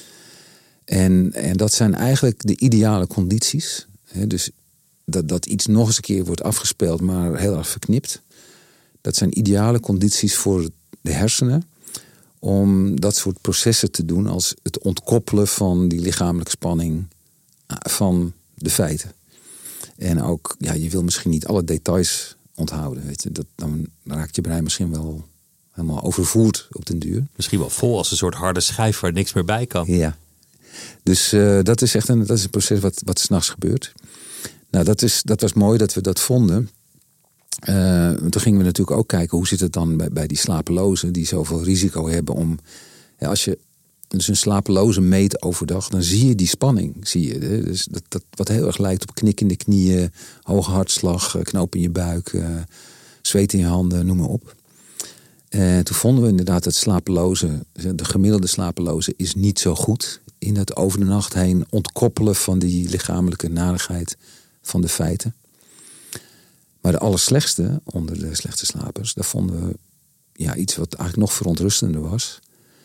En, en dat zijn eigenlijk de ideale condities. He, dus dat, dat iets nog eens een keer wordt afgespeeld, maar heel erg verknipt. Dat zijn ideale condities voor de hersenen om dat soort processen te doen als het ontkoppelen van die lichamelijke spanning van de feiten. En ook, ja, je wil misschien niet alle details onthouden. Weet je. Dat, dan raakt je brein misschien wel helemaal overvoerd op den duur. Misschien wel vol als een soort harde schijf waar niks meer bij kan. Ja. Dus uh, dat is echt een, dat is een proces wat, wat 's nachts gebeurt. Nou, dat, is, dat was mooi dat we dat vonden. Uh, toen gingen we natuurlijk ook kijken hoe zit het dan bij, bij die slapelozen die zoveel risico hebben om. Ja, als je dus een slapeloze meet overdag, dan zie je die spanning. Zie je, hè? Dus dat, dat, wat heel erg lijkt op knik in de knieën, hoge hartslag, knoop in je buik, uh, zweet in je handen, noem maar op. Uh, toen vonden we inderdaad dat slapeloze, de gemiddelde slapeloze is niet zo goed in het over de nacht heen ontkoppelen van die lichamelijke narigheid van de feiten. Maar de allerslechtste onder de slechte slapers, daar vonden we ja, iets wat eigenlijk nog verontrustender was.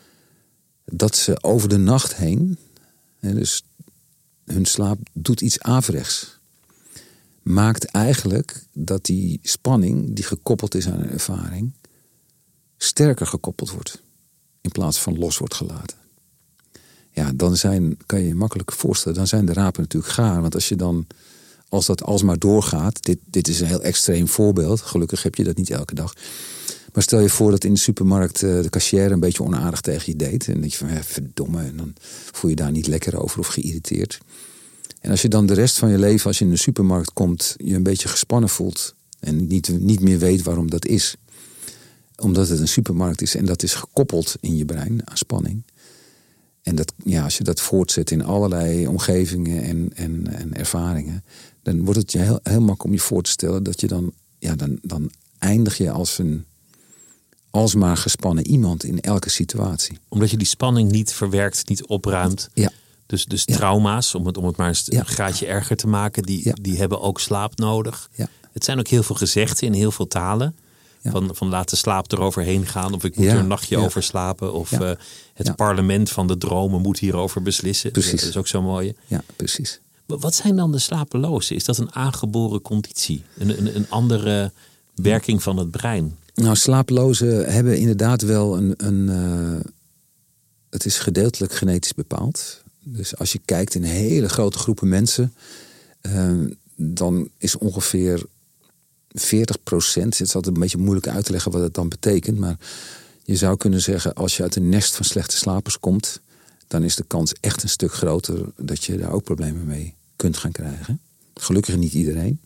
Dat ze over de nacht heen, hè, dus hun slaap doet iets averechts. Maakt eigenlijk dat die spanning die gekoppeld is aan een ervaring sterker gekoppeld wordt. In plaats van los wordt gelaten. Ja, dan zijn, kan je je makkelijk voorstellen, dan zijn de rapen natuurlijk gaar. Want als je dan, als dat alsmaar doorgaat, dit, dit is een heel extreem voorbeeld. Gelukkig heb je dat niet elke dag. Maar stel je voor dat in de supermarkt de cashier een beetje onaardig tegen je deed. En dan denk je van, ja, verdomme. En dan voel je daar niet lekker over of geïrriteerd. En als je dan de rest van je leven, als je in de supermarkt komt, je een beetje gespannen voelt. En niet, niet meer weet waarom dat is. Omdat het een supermarkt is en dat is gekoppeld in je brein aan spanning. En dat, ja, als je dat voortzet in allerlei omgevingen en, en, en ervaringen, dan wordt het je heel, heel makkelijk om je voor te stellen dat je dan, ja, dan, dan eindig je als een alsmaar gespannen iemand in elke situatie. Omdat je die spanning niet verwerkt, niet opruimt. Ja. Dus, dus Ja. trauma's, om het, om het maar eens Ja. een graadje erger te maken, die, Ja. die hebben ook slaap nodig. Ja. Het zijn ook heel veel gezegden in heel veel talen. Ja. Van, van laat de slaap eroverheen gaan. Of ik moet Ja. er een nachtje Ja. over slapen. Of Ja. uh, het Ja. parlement van de dromen moet hierover beslissen. Precies. Dat is ook zo mooi. Ja, precies. Wat zijn dan de slapelozen? Is dat een aangeboren conditie? Een, een, een andere werking van het brein? Nou, slapelozen hebben inderdaad wel een... een uh, het is gedeeltelijk genetisch bepaald. Dus als je kijkt in hele grote groepen mensen, Uh, dan is ongeveer veertig procent... Het is altijd een beetje moeilijk uit te leggen wat het dan betekent. Maar je zou kunnen zeggen, als je uit een nest van slechte slapers komt, dan is de kans echt een stuk groter dat je daar ook problemen mee kunt gaan krijgen. Gelukkig niet iedereen.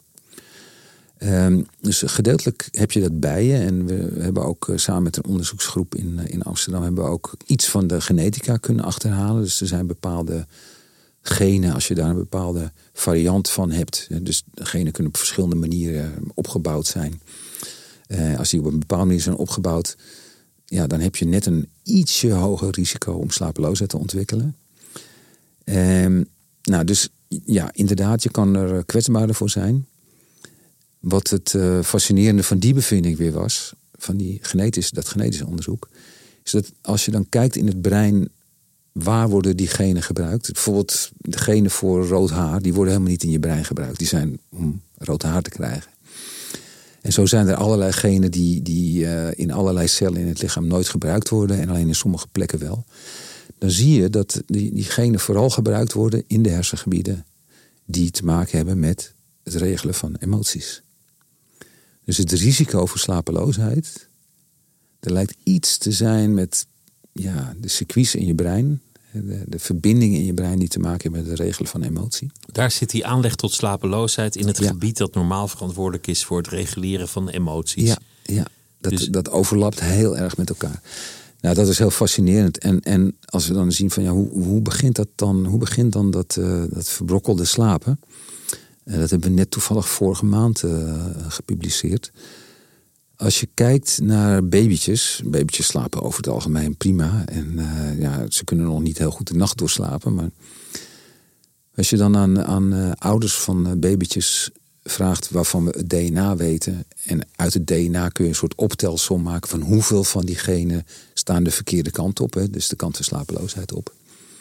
Um, dus gedeeltelijk heb je dat bij je. En we hebben ook uh, samen met een onderzoeksgroep in, uh, in Amsterdam hebben we ook iets van de genetica kunnen achterhalen. Dus er zijn bepaalde genen, als je daar een bepaalde variant van hebt. Dus de genen kunnen op verschillende manieren opgebouwd zijn. Uh, als die op een bepaalde manier zijn opgebouwd, ja, dan heb je net een ietsje hoger risico om slapeloosheid te ontwikkelen. Um, nou, dus ja, inderdaad, je kan er kwetsbaarder voor zijn. wat het uh, fascinerende van die bevinding weer was, van die genetisch, dat genetisch onderzoek, is dat als je dan kijkt in het brein, waar worden die genen gebruikt? Bijvoorbeeld de genen voor rood haar, die worden helemaal niet in je brein gebruikt. Die zijn om rood haar te krijgen. En zo zijn er allerlei genen die, die uh, in allerlei cellen in het lichaam nooit gebruikt worden en alleen in sommige plekken wel. Dan zie je dat die, die genen vooral gebruikt worden in de hersengebieden die te maken hebben met het regelen van emoties. Dus het risico voor slapeloosheid, er lijkt iets te zijn met ja, de circuits in je brein, de, de verbindingen in je brein die te maken hebben met het regelen van emotie. Daar zit die aanleg tot slapeloosheid in het ja. gebied dat normaal verantwoordelijk is voor het reguleren van de emoties. Ja, ja. Dat, dus... dat overlapt heel erg met elkaar. Nou, dat is heel fascinerend. En, en als we dan zien van ja, hoe, hoe begint dat dan? Hoe begint dan dat, uh, dat verbrokkelde slapen? Uh, dat hebben we net toevallig vorige maand uh, gepubliceerd. Als je kijkt naar babytjes, babytjes slapen over het algemeen prima. En uh, ja, ze kunnen nog niet heel goed de nacht doorslapen. Maar als je dan aan, aan uh, ouders van uh, babytjes vraagt waarvan we het D N A weten. En uit het D N A kun je een soort optelsom maken van hoeveel van die genen staan de verkeerde kant op. Hè, dus de kant van slapeloosheid op.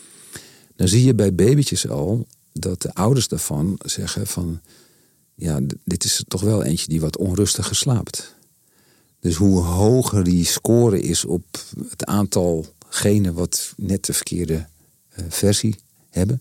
Dan zie je bij babytjes al dat de ouders daarvan zeggen van ja, dit is toch wel eentje die wat onrustiger slaapt. Dus hoe hoger die score is op het aantal genen wat net de verkeerde uh, versie hebben.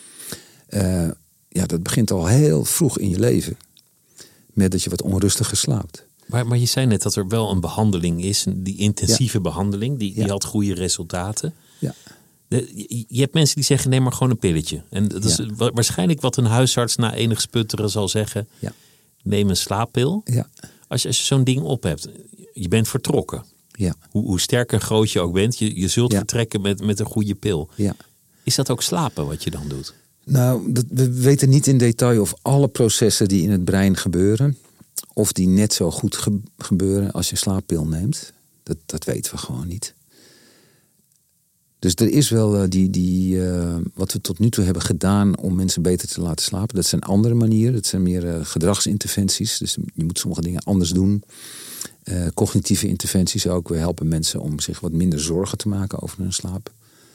Uh, ja, dat begint al heel vroeg in je leven. Met dat je wat onrustiger slaapt. Maar, maar je zei net dat er wel een behandeling is. Die intensieve ja. behandeling, die, die ja. had goede resultaten. Ja. De, je, je hebt mensen die zeggen neem maar gewoon een pilletje. En dat is ja. waarschijnlijk wat een huisarts na enig sputteren zal zeggen. Ja. Neem een slaappil. Ja. Als je, als je zo'n ding op hebt, je bent vertrokken. Ja. Hoe, hoe sterk en groot je ook bent, je, je zult ja. vertrekken met, met een goede pil. Ja. Is dat ook slapen wat je dan doet? Nou, dat, we weten niet in detail of alle processen die in het brein gebeuren, of die net zo goed ge- gebeuren als je een slaappil neemt. Dat, dat weten we gewoon niet. Dus er is wel uh, die, die uh, wat we tot nu toe hebben gedaan om mensen beter te laten slapen. Dat zijn andere manieren. Dat zijn meer uh, gedragsinterventies. Dus je moet sommige dingen anders doen. Uh, cognitieve interventies ook. We helpen mensen om zich wat minder zorgen te maken over hun slaap.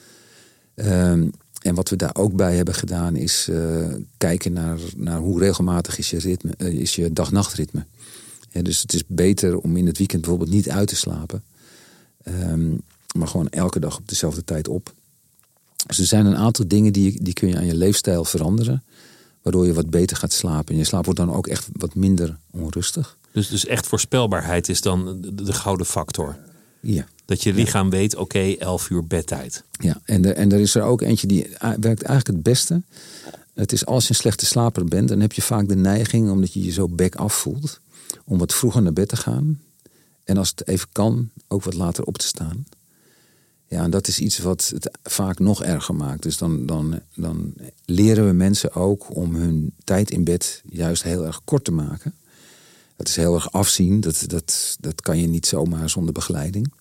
Uh, en wat we daar ook bij hebben gedaan is uh, kijken naar, naar hoe regelmatig is je, ritme, uh, is je dag-nachtritme. Ja, dus het is beter om in het weekend bijvoorbeeld niet uit te slapen. Um, maar gewoon elke dag op dezelfde tijd op. Dus er zijn een aantal dingen die, die kun je aan je leefstijl veranderen. Waardoor je wat beter gaat slapen. En je slaap wordt dan ook echt wat minder onrustig. Dus, dus echt voorspelbaarheid is dan de, de gouden factor. Ja. Dat je lichaam ja. weet, oké, okay, elf uur bedtijd. Ja, en, de, en er is er ook eentje die werkt eigenlijk het beste. Het is als je een slechte slaper bent, dan heb je vaak de neiging, omdat je je zo back af voelt, om wat vroeger naar bed te gaan. En als het even kan, ook wat later op te staan. Ja, en dat is iets wat het vaak nog erger maakt. Dus dan, dan, dan leren we mensen ook om hun tijd in bed juist heel erg kort te maken. Dat is heel erg afzien. Dat, dat, dat kan je niet zomaar zonder begeleiding.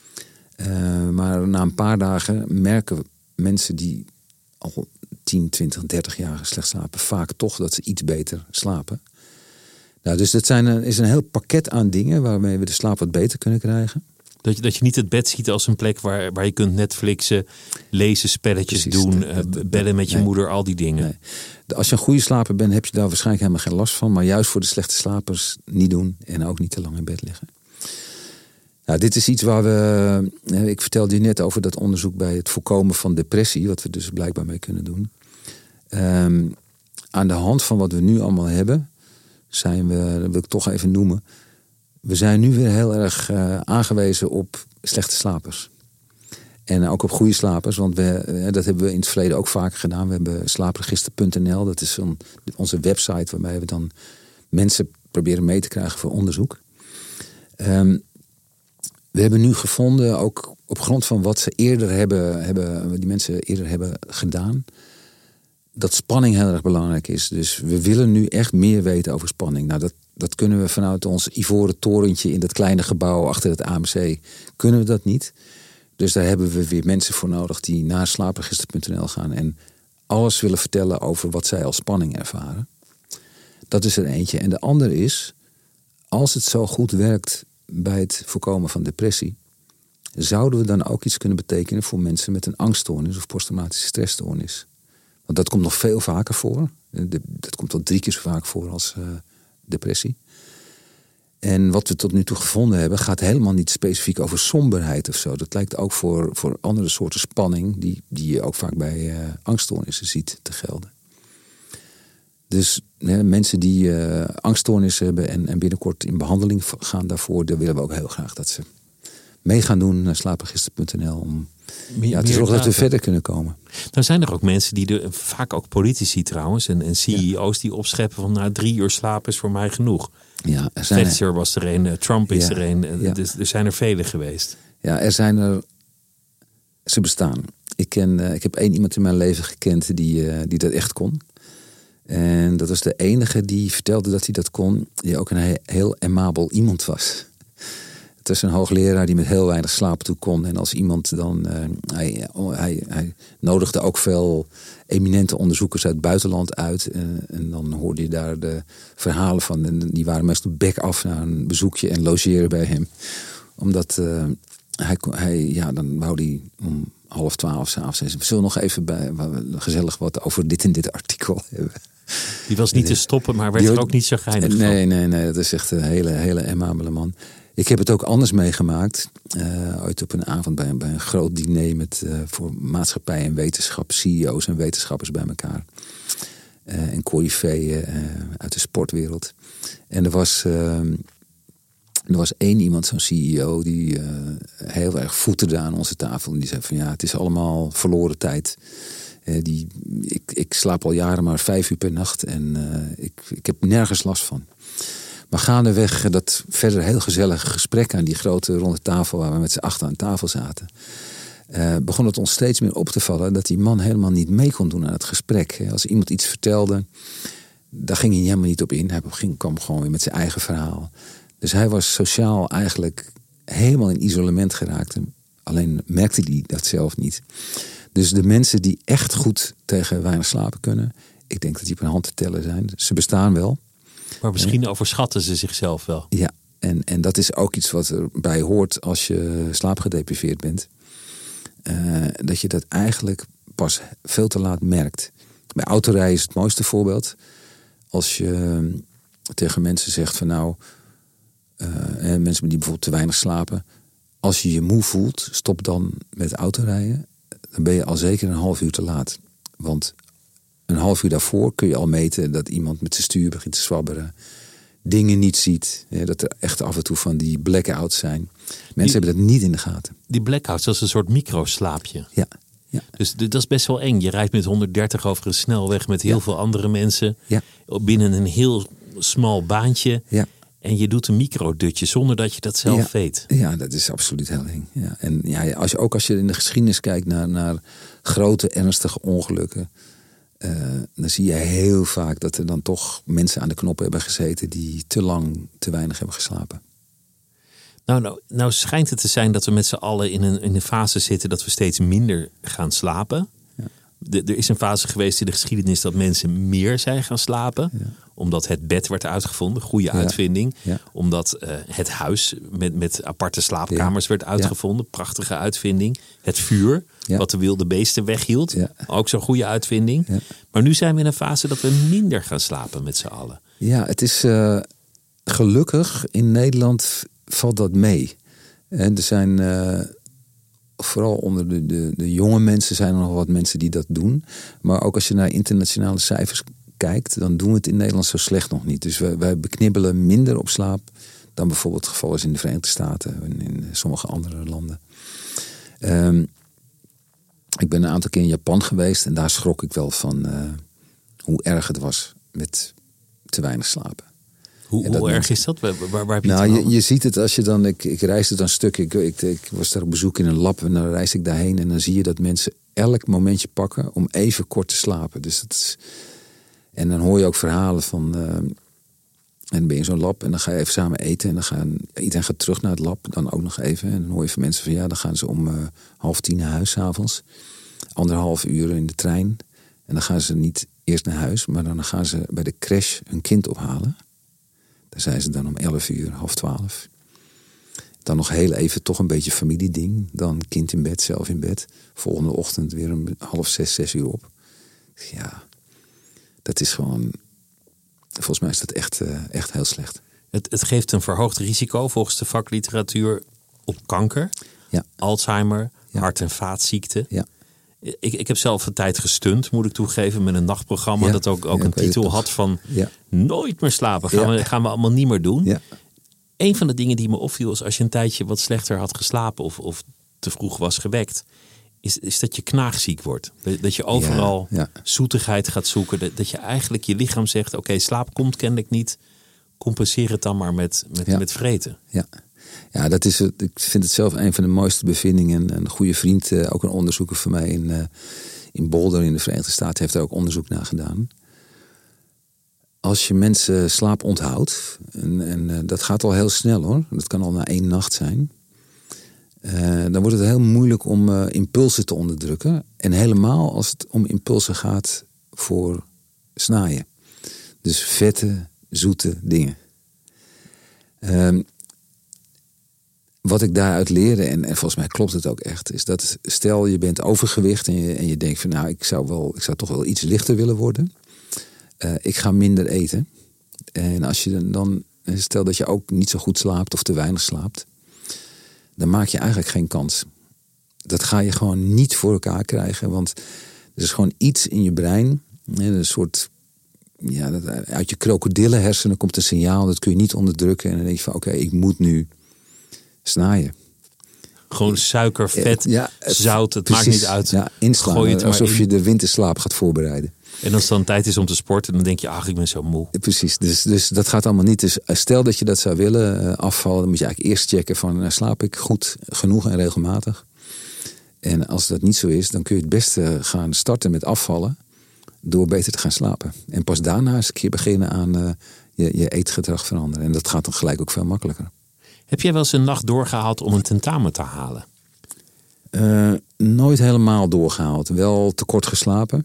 Uh, maar na een paar dagen merken mensen die al tien, twintig, dertig jaar slecht slapen, vaak toch dat ze iets beter slapen. Nou, dus dat zijn een, is een heel pakket aan dingen waarmee we de slaap wat beter kunnen krijgen. Dat je, dat je niet het bed ziet als een plek waar, waar je kunt Netflixen, lezen, spelletjes Precies, doen, dat, dat, bellen met je nee, moeder, al die dingen. Nee. Als je een goede slaper bent, heb je daar waarschijnlijk helemaal geen last van. Maar juist voor de slechte slapers niet doen en ook niet te lang in bed liggen. Nou, dit is iets waar we... Ik vertelde je net over dat onderzoek bij het voorkomen van depressie, wat we dus blijkbaar mee kunnen doen. Um, aan de hand van wat we nu allemaal hebben, zijn we, dat wil ik toch even noemen, we zijn nu weer heel erg uh, aangewezen op slechte slapers. En ook op goede slapers, want we, dat hebben we in het verleden ook vaker gedaan. We hebben slaapregister punt n l, dat is een, onze website waarmee we dan mensen proberen mee te krijgen voor onderzoek. Um, we hebben nu gevonden, ook op grond van wat ze eerder hebben, hebben, die mensen eerder hebben gedaan, dat spanning heel erg belangrijk is. Dus we willen nu echt meer weten over spanning. Nou, dat, dat kunnen we vanuit ons ivoren torentje in dat kleine gebouw achter het A M C, kunnen we dat niet. Dus daar hebben we weer mensen voor nodig die naar slaapregister punt n l gaan en alles willen vertellen over wat zij als spanning ervaren. Dat is er eentje. En de andere is als het zo goed werkt bij het voorkomen van depressie, zouden we dan ook iets kunnen betekenen voor mensen met een angststoornis of posttraumatische stressstoornis? Want dat komt nog veel vaker voor. Dat komt tot drie keer zo vaak voor als uh, depressie. En wat we tot nu toe gevonden hebben, gaat helemaal niet specifiek over somberheid of zo. Dat lijkt ook voor, voor andere soorten spanning, die, die je ook vaak bij uh, angststoornissen ziet te gelden. Dus ja, mensen die uh, angststoornissen hebben en, en binnenkort in behandeling gaan daarvoor, daar willen we ook heel graag dat ze mee gaan doen naar slaapregister punt n l om meer, ja, te zorgen dat we verder kunnen komen. Nou zijn er ook mensen die, de, vaak ook politici trouwens, en, en C E O's ja. die opscheppen van nou, drie uur slaap is voor mij genoeg. Ja, er zijn Thatcher was er een, Trump is ja, er een, ja. dus er zijn er vele geweest. Ja, er zijn er, ze bestaan. Ik, ken, uh, ik heb één iemand in mijn leven gekend die, uh, die dat echt kon. En dat was de enige die vertelde dat hij dat kon, die ook een he- heel aimabel iemand was. Het was een hoogleraar die met heel weinig slaap toe kon. En als iemand dan... Uh, hij, hij, hij nodigde ook veel eminente onderzoekers uit het buitenland uit. En, en dan hoorde je daar de verhalen van. En die waren meestal bek af naar een bezoekje en logeren bij hem. Omdat uh, hij, hij... Ja, dan wou hij om half twaalf 's avonds zeggen, we zullen nog even bij, gezellig wat over dit en dit artikel hebben. Die was niet te stoppen, maar werd er ook niet zo geinig van. Nee, nee, nee. Dat is echt een hele, hele aimabele man. Ik heb het ook anders meegemaakt. Uh, ooit op een avond bij een, bij een groot diner met uh, voor maatschappij en wetenschap, C E O's en wetenschappers bij elkaar. Uh, en coryfeeën uh, uit de sportwereld. En er was, uh, er was één iemand, zo'n C E O, die uh, heel erg voeterde aan onze tafel. En die zei van ja, het is allemaal verloren tijd. Uh, die, ik, ik slaap al jaren maar vijf uur per nacht en uh, ik, ik heb nergens last van. Maar gaandeweg dat verder heel gezellige gesprek aan die grote ronde tafel waar we met z'n achter aan tafel zaten, Uh, begon het ons steeds meer op te vallen dat die man helemaal niet mee kon doen aan het gesprek. Als iemand iets vertelde, daar ging hij helemaal niet op in. Hij ging, kwam gewoon weer met zijn eigen verhaal. Dus hij was sociaal eigenlijk helemaal in isolement geraakt. Alleen merkte hij dat zelf niet. Dus de mensen die echt goed tegen weinig slapen kunnen, ik denk dat die op een hand te tellen zijn. Ze bestaan wel. Maar misschien overschatten ze zichzelf wel. Ja, en, en dat is ook iets wat erbij hoort als je slaapgedepriveerd bent. Uh, dat je dat eigenlijk pas veel te laat merkt. Bij autorijden is het mooiste voorbeeld. Als je tegen mensen zegt van nou, uh, mensen die bijvoorbeeld te weinig slapen, als je je moe voelt, stop dan met autorijden. Dan ben je al zeker een half uur te laat. Want een half uur daarvoor kun je al meten dat iemand met zijn stuur begint te zwabberen, dingen niet ziet. Ja, dat er echt af en toe van die blackouts zijn. Mensen die, hebben dat niet in de gaten. Die blackouts, dat is een soort microslaapje. Ja, ja. Dus dat is best wel eng. Je rijdt met honderddertig over een snelweg met heel ja. veel andere mensen. Ja. Binnen een heel smal baantje. Ja. En je doet een microdutje zonder dat je dat zelf ja. weet. Ja, dat is absoluut heel eng. Ja. En ja, als je, ook als je in de geschiedenis kijkt naar, naar grote ernstige ongelukken, Uh, dan zie je heel vaak dat er dan toch mensen aan de knoppen hebben gezeten die te lang, te weinig hebben geslapen. Nou, nou, nou schijnt het te zijn dat we met z'n allen in een, in een fase zitten dat we steeds minder gaan slapen. Ja. De, er is een fase geweest in de geschiedenis dat mensen meer zijn gaan slapen. Ja. Omdat het bed werd uitgevonden, goede ja. uitvinding. Ja. Omdat uh, het huis met, met aparte slaapkamers ja. werd uitgevonden, ja. prachtige uitvinding. Het vuur, ja. wat de wilde beesten weghield, ja. ook zo'n goede uitvinding. Ja. Maar nu zijn we in een fase dat we minder gaan slapen met z'n allen. Ja, het is uh, gelukkig in Nederland valt dat mee. En er zijn uh, vooral onder de, de, de jonge mensen zijn er nog wat mensen die dat doen. Maar ook als je naar internationale cijfers kijkt, dan doen we het in Nederland zo slecht nog niet. Dus wij, wij beknibbelen minder op slaap dan bijvoorbeeld het geval is in de Verenigde Staten en in sommige andere landen. Um, ik ben een aantal keer in Japan geweest en daar schrok ik wel van uh, hoe erg het was met te weinig slapen. Hoe, hoe erg mensen, is dat? Waar, waar, waar heb je nou, het je, je ziet het als je dan, ik, ik reisde dan stuk, ik, ik, ik was daar op bezoek in een lab en dan reis ik daarheen en dan zie je dat mensen elk momentje pakken om even kort te slapen. Dus dat is, en dan hoor je ook verhalen van, uh, en dan ben je in zo'n lab en dan ga je even samen eten en dan gaan iedereen gaat terug naar het lab, dan ook nog even. En dan hoor je van mensen van ja, dan gaan ze om uh, half tien naar huis 's avonds, anderhalf uur in de trein en dan gaan ze niet eerst naar huis, maar dan gaan ze bij de crash hun kind ophalen. Daar zijn ze dan om elf uur, half twaalf. Dan nog heel even toch een beetje familieding. Dan kind in bed, zelf in bed. Volgende ochtend weer om half zes, zes uur op. Ja, dat is gewoon... Volgens mij is dat echt, uh, echt heel slecht. Het, het geeft een verhoogd risico volgens de vakliteratuur op kanker, ja. Alzheimer, ja. hart- en vaatziekten. Ja. Ik, ik heb zelf een tijd gestund, moet ik toegeven, met een nachtprogramma Ja. dat ook, ook Ja, een ik weet titel het had van ja. nooit meer slapen. Gaan, Ja. we, gaan we allemaal niet meer doen. Ja. Een van de dingen die me opviel is als je een tijdje wat slechter had geslapen of, of te vroeg was gewekt, is, is dat je knaagziek wordt. Dat je overal ja, ja. zoetigheid gaat zoeken. Dat, dat je eigenlijk je lichaam zegt, oké, okay, slaap komt kennelijk niet. Compenseer het dan maar met, met, ja. met vreten. Ja. Ja, dat is het. Ik vind het zelf een van de mooiste bevindingen. Een goede vriend, ook een onderzoeker van mij in, in Boulder in de Verenigde Staten, heeft er ook onderzoek naar gedaan. Als je mensen slaap onthoudt, en, en dat gaat al heel snel hoor, dat kan al na één nacht zijn, uh, dan wordt het heel moeilijk om uh, impulsen te onderdrukken. En helemaal als het om impulsen gaat voor snaaien. Dus vette, zoete dingen. Uh, wat ik daaruit leerde, en, en volgens mij klopt het ook echt, is dat stel je bent overgewicht en je, en je denkt van nou, ik zou, wel, ik zou toch wel iets lichter willen worden. Uh, ik ga minder eten. En als je dan, stel dat je ook niet zo goed slaapt of te weinig slaapt, dan maak je eigenlijk geen kans. Dat ga je gewoon niet voor elkaar krijgen, want er is gewoon iets in je brein, een soort, ja, uit je krokodillenhersenen komt een signaal, dat kun je niet onderdrukken. En dan denk je van oké, okay, ik moet nu snaaien. Gewoon suiker, vet, ja, het, zout, het precies, maakt niet uit. Ja, inslaan, Gooi het alsof maar je in. de winterslaap gaat voorbereiden. En als het dan tijd is om te sporten, dan denk je, ach, ik ben zo moe. Precies, dus, dus dat gaat allemaal niet. Dus stel dat je dat zou willen uh, afvallen, dan moet je eigenlijk eerst checken van, uh, slaap ik goed genoeg en regelmatig? En als dat niet zo is, dan kun je het beste gaan starten met afvallen door beter te gaan slapen. En pas daarna eens een keer beginnen aan uh, je, je eetgedrag veranderen. En dat gaat dan gelijk ook veel makkelijker. Heb jij wel eens een nacht doorgehaald om een tentamen te halen? Uh, nooit helemaal doorgehaald. Wel te kort geslapen.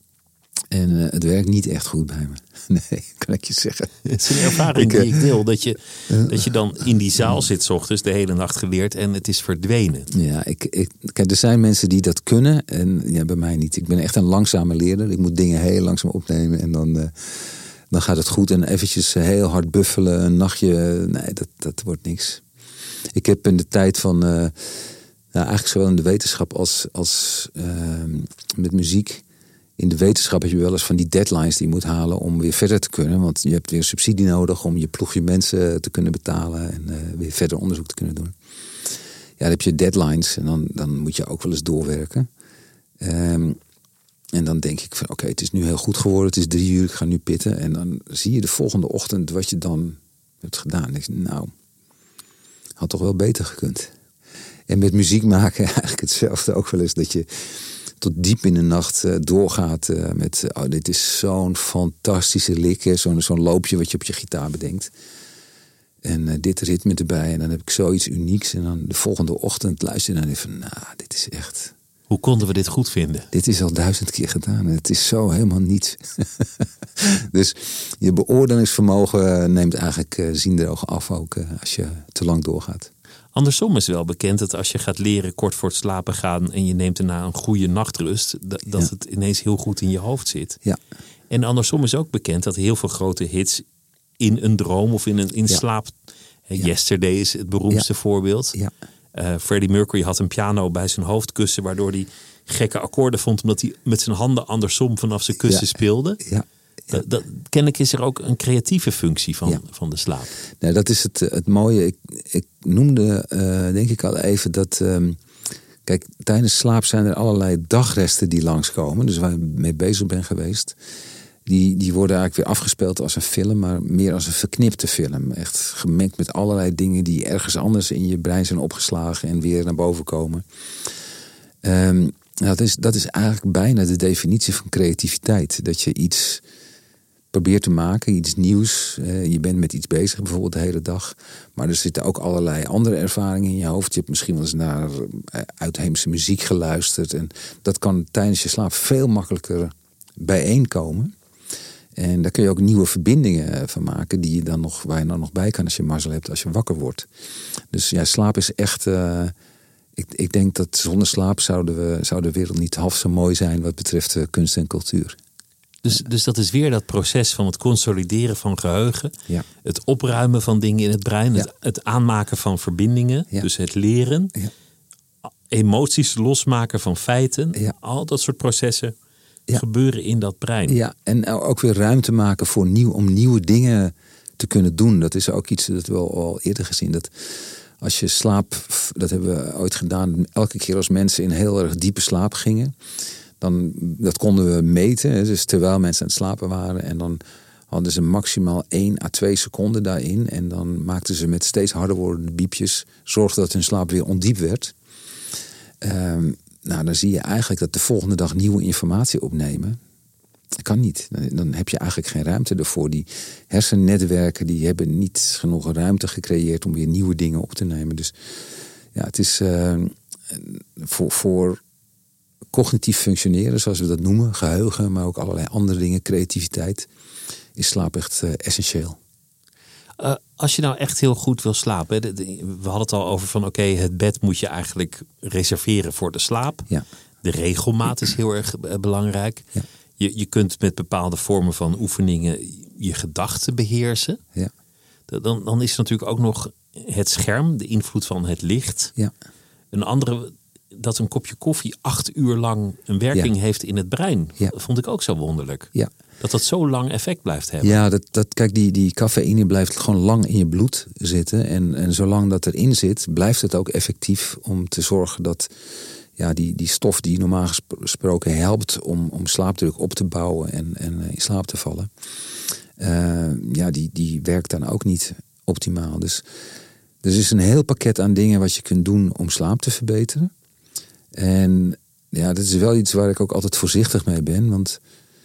En uh, het werkt niet echt goed bij me. Nee, kan ik je zeggen. Het is een ervaring die ik deel. Dat je, dat je dan in die zaal zit 's ochtends de hele nacht geleerd en het is verdwenen. Ja, ik, ik, kijk, er zijn mensen die dat kunnen. En ja, bij mij niet. Ik ben echt een langzame leerder. Ik moet dingen heel langzaam opnemen. En dan, uh, dan gaat het goed. En eventjes heel hard buffelen. Een nachtje. Nee, dat, dat wordt niks. Ik heb in de tijd van... Uh, nou, eigenlijk zowel in de wetenschap als, als uh, met muziek. In de wetenschap heb je wel eens van die deadlines die je moet halen om weer verder te kunnen. Want je hebt weer subsidie nodig om je ploegje mensen te kunnen betalen en uh, weer verder onderzoek te kunnen doen. Ja, dan heb je deadlines en dan, dan moet je ook wel eens doorwerken. Um, en dan denk ik van oké, okay, het is nu heel goed geworden. Het is drie uur, ik ga nu pitten. En dan zie je de volgende ochtend wat je dan hebt gedaan. Ik, nou, had toch wel beter gekund. En met muziek maken eigenlijk hetzelfde ook wel eens. Dat je tot diep in de nacht uh, doorgaat uh, met... Oh, dit is zo'n fantastische lik. Zo'n zo'n loopje wat je op je gitaar bedenkt. En uh, dit ritme erbij. En dan heb ik zoiets unieks. En dan de volgende ochtend luister je naar en van... Nou, dit is echt... Hoe konden we dit goed vinden? Dit is al duizend keer gedaan. En het is zo helemaal niets. Dus je beoordelingsvermogen neemt eigenlijk uh, ziendroog af ook uh, als je te lang doorgaat. Andersom is wel bekend dat als je gaat leren kort voor het slapen gaan en je neemt daarna een goede nachtrust, dat, dat ja. het ineens heel goed in je hoofd zit. Ja. En andersom is ook bekend dat heel veel grote hits in een droom of in een in ja. slaap. Ja. Yesterday is het beroemdste ja. voorbeeld. Ja. Uh, Freddie Mercury had een piano bij zijn hoofdkussen, waardoor hij gekke akkoorden vond, omdat hij met zijn handen andersom vanaf zijn kussen ja. speelde. Ja. Ja. Dat, dat, kennelijk is er ook een creatieve functie van, ja. van de slaap. Nee, dat is het, het mooie. Ik, ik noemde, uh, denk ik al even, dat... Um, kijk, tijdens slaap zijn er allerlei dagresten die langskomen. Dus waar je mee bezig bent geweest. Die, die worden eigenlijk weer afgespeeld als een film, maar meer als een verknipte film. Echt gemengd met allerlei dingen die ergens anders in je brein zijn opgeslagen en weer naar boven komen. Um, dat, is, dat is eigenlijk bijna de definitie van creativiteit. Dat je iets probeert te maken, iets nieuws. Uh, je bent met iets bezig, bijvoorbeeld de hele dag. Maar er zitten ook allerlei andere ervaringen in je hoofd. Je hebt misschien wel eens naar uh, uitheemse muziek geluisterd. En dat kan tijdens je slaap veel makkelijker bijeenkomen. En daar kun je ook nieuwe verbindingen van maken die je dan nog, waar je dan nog bij kan als je mazzel hebt, als je wakker wordt. Dus ja, slaap is echt... Uh, ik, ik denk dat zonder slaap zouden we, zou de wereld niet half zo mooi zijn wat betreft uh, kunst en cultuur. Dus, dus dat is weer dat proces van het consolideren van geheugen. Ja. Het opruimen van dingen in het brein. Ja. Het, het aanmaken van verbindingen. Ja. Dus het leren. Ja. Emoties losmaken van feiten. Ja. Al dat soort processen ja. gebeuren in dat brein. Ja, en ook weer ruimte maken voor nieuw, om nieuwe dingen te kunnen doen. Dat is ook iets dat we al, al eerder gezien. Dat als je slaap, dat hebben we ooit gedaan. Elke keer als mensen in heel erg diepe slaap gingen. Dan, dat konden we meten, dus terwijl mensen aan het slapen waren. En dan hadden ze maximaal één à twee seconden daarin. En dan maakten ze met steeds harder wordende biepjes, zorgde dat hun slaap weer ondiep werd. Um, nou, dan zie je eigenlijk dat de volgende dag nieuwe informatie opnemen. Dat kan niet. Dan heb je eigenlijk geen ruimte ervoor. Die hersennetwerken die hebben niet genoeg ruimte gecreëerd om weer nieuwe dingen op te nemen. Dus ja, het is uh, voor... voor cognitief functioneren, zoals we dat noemen, geheugen, maar ook allerlei andere dingen, creativiteit, is slaap echt uh, essentieel. Uh, als je nou echt heel goed wil slapen, hè, de, de, we hadden het al over van oké, okay, het bed moet je eigenlijk reserveren voor de slaap. Ja. De regelmaat is heel erg uh, belangrijk. Ja. Je, je kunt met bepaalde vormen van oefeningen je gedachten beheersen. Ja. Dan, dan is er natuurlijk ook nog het scherm, de invloed van het licht. Ja. Een andere... dat een kopje koffie acht uur lang een werking ja. heeft in het brein. Ja. Dat vond ik ook zo wonderlijk. Ja. Dat dat zo lang effect blijft hebben. Ja, dat, dat, kijk, die, die cafeïne blijft gewoon lang in je bloed zitten. En, en zolang dat erin zit, blijft het ook effectief om te zorgen dat ja, die, die stof die normaal gesproken helpt om, om slaapdruk op te bouwen en, en in slaap te vallen. Uh, ja, die, die werkt dan ook niet optimaal. Dus er is een heel pakket aan dingen wat je kunt doen om slaap te verbeteren. En ja, dat is wel iets waar ik ook altijd voorzichtig mee ben. Want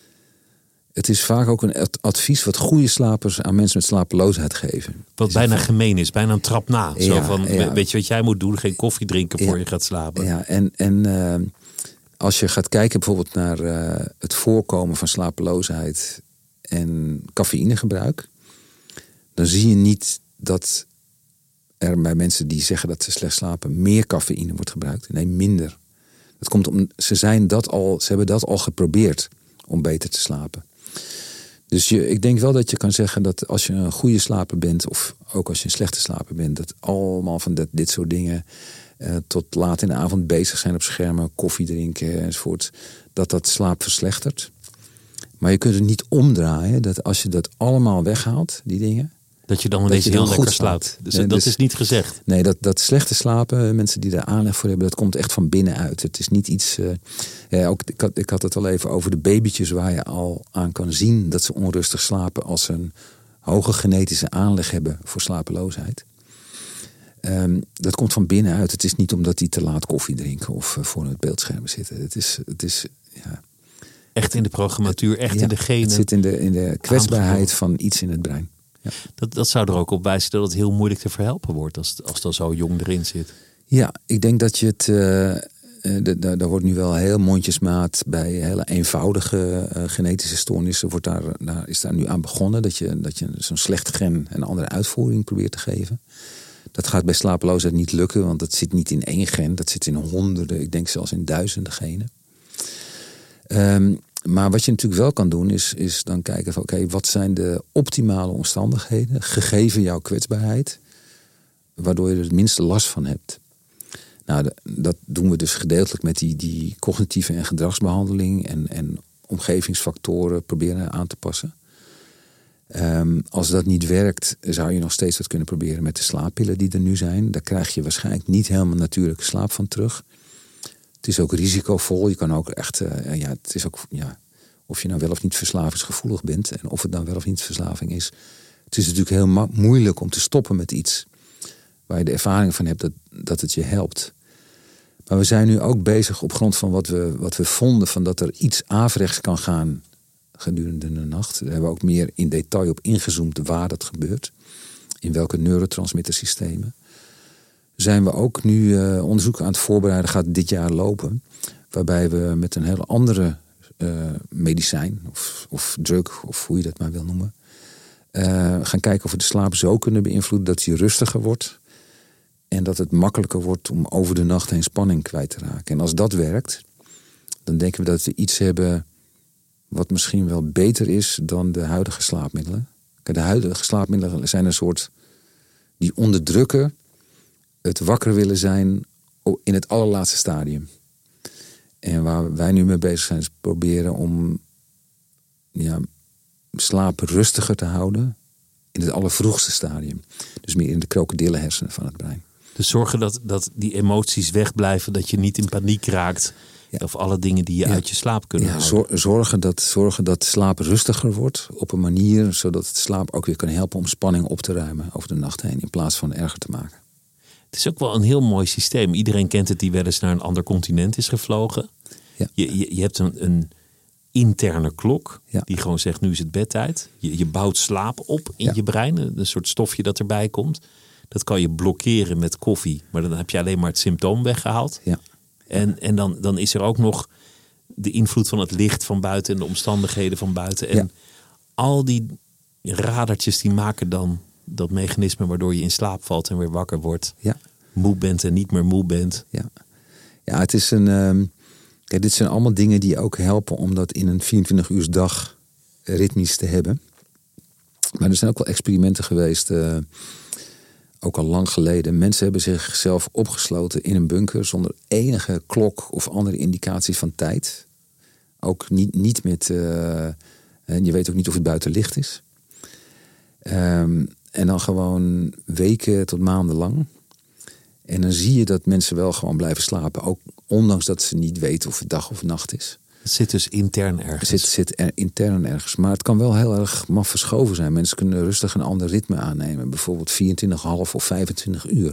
het is vaak ook een advies wat goede slapers aan mensen met slapeloosheid geven. Wat bijna van, gemeen is, bijna een trap na. Ja, Zo van, ja. weet je wat jij moet doen? Geen koffie drinken voor ja, je gaat slapen. Ja, en, en uh, als je gaat kijken bijvoorbeeld naar uh, het voorkomen van slapeloosheid en cafeïnegebruik, dan zie je niet dat er bij mensen die zeggen dat ze slecht slapen meer cafeïne wordt gebruikt. Nee, minder. Dat komt om, ze, zijn dat al, ze hebben dat al geprobeerd om beter te slapen. Dus je, ik denk wel dat je kan zeggen dat als je een goede slaper bent, of ook als je een slechte slaper bent, dat allemaal van dat, dit soort dingen uh, tot laat in de avond bezig zijn op schermen, koffie drinken enzovoort, dat dat slaap verslechtert. Maar je kunt het niet omdraaien dat als je dat allemaal weghaalt, die dingen, dat je dan ineens heel heel lekker slaapt. slaapt. Dus nee, dat dus, is niet gezegd. Nee, dat, dat slechte slapen, mensen die daar aanleg voor hebben, dat komt echt van binnenuit. Het is niet iets... Uh, ja, ook, ik, had, ik had het al even over de babytjes waar je al aan kan zien dat ze onrustig slapen als ze een hoge genetische aanleg hebben voor slapeloosheid. Um, dat komt van binnenuit. Het is niet omdat die te laat koffie drinken of uh, voor het beeldscherm zitten. Het is... Het is ja, echt in de programmatuur, echt ja, in de genen. Het zit in de, in de kwetsbaarheid van iets in het brein. Ja. Dat, dat zou er ook op wijzen dat het heel moeilijk te verhelpen wordt als, als het al zo jong erin zit. Ja, ik denk dat je het... Uh, Daar wordt nu wel heel mondjesmaat bij hele eenvoudige uh, genetische stoornissen. Wordt daar, daar, is daar nu aan begonnen dat je, dat je zo'n slecht gen een andere uitvoering probeert te geven. Dat gaat bij slapeloosheid niet lukken, want dat zit niet in één gen. Dat zit in honderden, ik denk zelfs in duizenden genen. Um, Maar wat je natuurlijk wel kan doen, is, is dan kijken van oké, okay, wat zijn de optimale omstandigheden, gegeven jouw kwetsbaarheid, waardoor je er het minste last van hebt. Nou, de, dat doen we dus gedeeltelijk met die, die cognitieve en gedragsbehandeling en, en omgevingsfactoren proberen aan te passen. Um, als dat niet werkt, zou je nog steeds wat kunnen proberen met de slaappillen die er nu zijn. Daar krijg je waarschijnlijk niet helemaal natuurlijke slaap van terug. Het is ook risicovol. Je kan ook echt, uh, ja, het is ook, ja, of je nou wel of niet verslavingsgevoelig bent en of het dan wel of niet verslaving is. Het is natuurlijk heel ma- moeilijk om te stoppen met iets waar je de ervaring van hebt dat, dat het je helpt. Maar we zijn nu ook bezig op grond van wat we, wat we vonden van dat er iets averechts kan gaan gedurende de nacht. Daar hebben we ook meer in detail op ingezoomd waar dat gebeurt. In welke neurotransmittersystemen. Zijn we ook nu uh, onderzoek aan het voorbereiden, gaat dit jaar lopen. Waarbij we met een hele andere uh, medicijn of, of drug, of hoe je dat maar wil noemen. Uh, gaan kijken of we de slaap zo kunnen beïnvloeden dat hij rustiger wordt. En dat het makkelijker wordt om over de nacht heen spanning kwijt te raken. En als dat werkt, dan denken we dat we iets hebben wat misschien wel beter is dan de huidige slaapmiddelen. De huidige slaapmiddelen zijn een soort die onderdrukken het wakker willen zijn in het allerlaatste stadium. En waar wij nu mee bezig zijn is proberen om ja, slaap rustiger te houden in het allervroegste stadium. Dus meer in de krokodillenhersenen van het brein. Dus zorgen dat, dat die emoties wegblijven, dat je niet in paniek raakt. Ja. Of alle dingen die je ja. uit je slaap kunnen ja, houden. Zorgen dat, zorgen dat slaap rustiger wordt op een manier zodat het slaap ook weer kan helpen om spanning op te ruimen over de nacht heen in plaats van erger te maken. Het is ook wel een heel mooi systeem. Iedereen kent het die wel eens naar een ander continent is gevlogen. Ja. Je, je, je hebt een, een interne klok ja. die gewoon zegt nu is het bedtijd. Je, je bouwt slaap op in ja. je brein. Een soort stofje dat erbij komt. Dat kan je blokkeren met koffie. Maar dan heb je alleen maar het symptoom weggehaald. Ja. En, en dan, dan is er ook nog de invloed van het licht van buiten en de omstandigheden van buiten. En ja. al die radertjes die maken dan dat mechanisme waardoor je in slaap valt en weer wakker wordt. Ja. Moe bent en niet meer moe bent. Ja, ja het is een. Um, kijk, dit zijn allemaal dingen die ook helpen om dat in een vierentwintig uur dag ritmisch te hebben. Maar er zijn ook wel experimenten geweest. Uh, Ook al lang geleden. Mensen hebben zichzelf opgesloten in een bunker zonder enige klok of andere indicaties van tijd. Ook niet, niet met... Uh, en je weet ook niet of het buiten licht is. Um, en dan gewoon weken tot maanden lang. En dan zie je dat mensen wel gewoon blijven slapen. Ook ondanks dat ze niet weten of het dag of nacht is. Het zit dus intern ergens. Het zit, zit er intern ergens. Maar het kan wel heel erg maf verschoven zijn. Mensen kunnen rustig een ander ritme aannemen. Bijvoorbeeld vierentwintig komma vijf of vijfentwintig uur.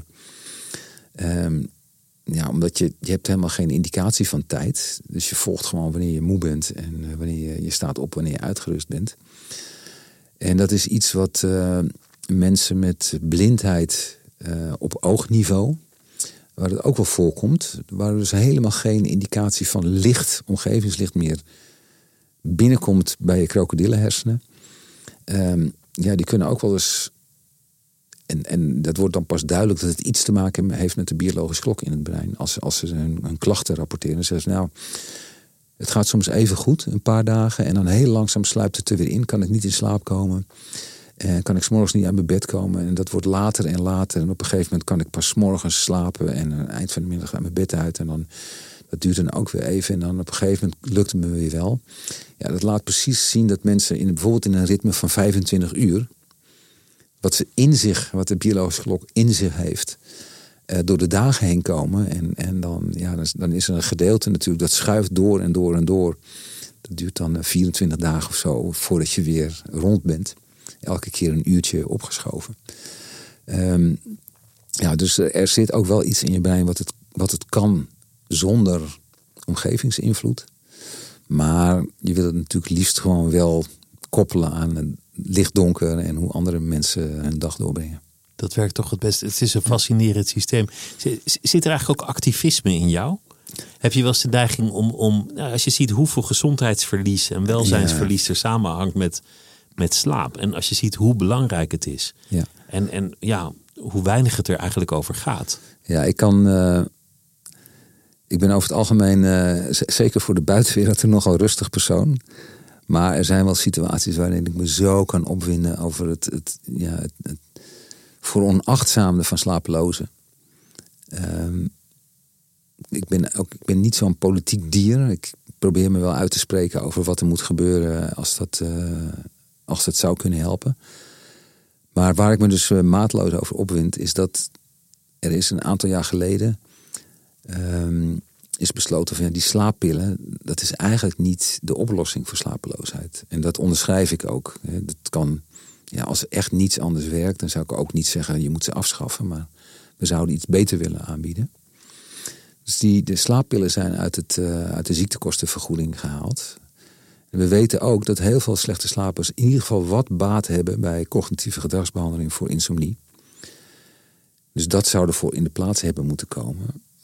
Um, ja, omdat je, je hebt helemaal geen indicatie van tijd. Dus je volgt gewoon wanneer je moe bent. En uh, wanneer je, je staat op wanneer je uitgerust bent. En dat is iets wat uh, mensen met blindheid uh, op oogniveau... waar het ook wel voorkomt, waar er dus helemaal geen indicatie van licht, omgevingslicht meer binnenkomt bij je krokodillenhersenen. Um, ja, die kunnen ook wel eens, en, en dat wordt dan pas duidelijk dat het iets te maken heeft met de biologische klok in het brein. Als, als ze hun, hun klachten rapporteren, dan zeggen ze nou, het gaat soms even goed, een paar dagen, en dan heel langzaam sluipt het er weer in, kan ik niet in slaap komen. En kan ik 's morgens niet uit mijn bed komen. En dat wordt later en later. En op een gegeven moment kan ik pas 's morgens slapen. En aan het eind van de middag uit mijn bed uit. En dan, dat duurt dan ook weer even. En dan op een gegeven moment lukt het me weer wel. Ja, dat laat precies zien dat mensen in, bijvoorbeeld in een ritme van vijfentwintig uur... wat ze in zich, wat de biologische klok in zich heeft... Uh, door de dagen heen komen. En, en dan, ja, dan, dan is er een gedeelte natuurlijk dat schuift door en door en door. Dat duurt dan vierentwintig dagen of zo voordat je weer rond bent. Elke keer een uurtje opgeschoven. Um, ja, dus er zit ook wel iets in je brein wat het, wat het kan zonder omgevingsinvloed. Maar je wil het natuurlijk liefst gewoon wel koppelen aan het licht-donker en hoe andere mensen hun dag doorbrengen. Dat werkt toch het beste. Het is een fascinerend systeem. Zit er eigenlijk ook activisme in jou? Heb je wel eens de neiging om, om nou, als je ziet hoeveel gezondheidsverlies en welzijnsverlies ja. er samenhangt met... met slaap. En als je ziet hoe belangrijk het is. Ja. En, en ja, hoe weinig het er eigenlijk over gaat. Ja, ik kan... Uh, ik ben over het algemeen, uh, z- zeker voor de buitenwereld, een nogal rustig persoon. Maar er zijn wel situaties waarin ik me zo kan opwinden over het, het, ja, het, het veronachtzamende van slapelozen. Um, ik, ben ook, ik ben niet zo'n politiek dier. Ik probeer me wel uit te spreken over wat er moet gebeuren als dat... Uh, Als dat zou kunnen helpen. Maar waar ik me dus uh, maatloos over opwind... is dat er is een aantal jaar geleden... Um, is besloten van ja, die slaappillen... dat is eigenlijk niet de oplossing voor slapeloosheid. En dat onderschrijf ik ook. Dat kan, ja, als er echt niets anders werkt... dan zou ik ook niet zeggen je moet ze afschaffen... maar we zouden iets beter willen aanbieden. Dus die, de slaappillen zijn uit, het, uh, uit de ziektekostenvergoeding gehaald... We weten ook dat heel veel slechte slapers in ieder geval wat baat hebben bij cognitieve gedragsbehandeling voor insomnie. Dus dat zou ervoor in de plaats hebben moeten komen.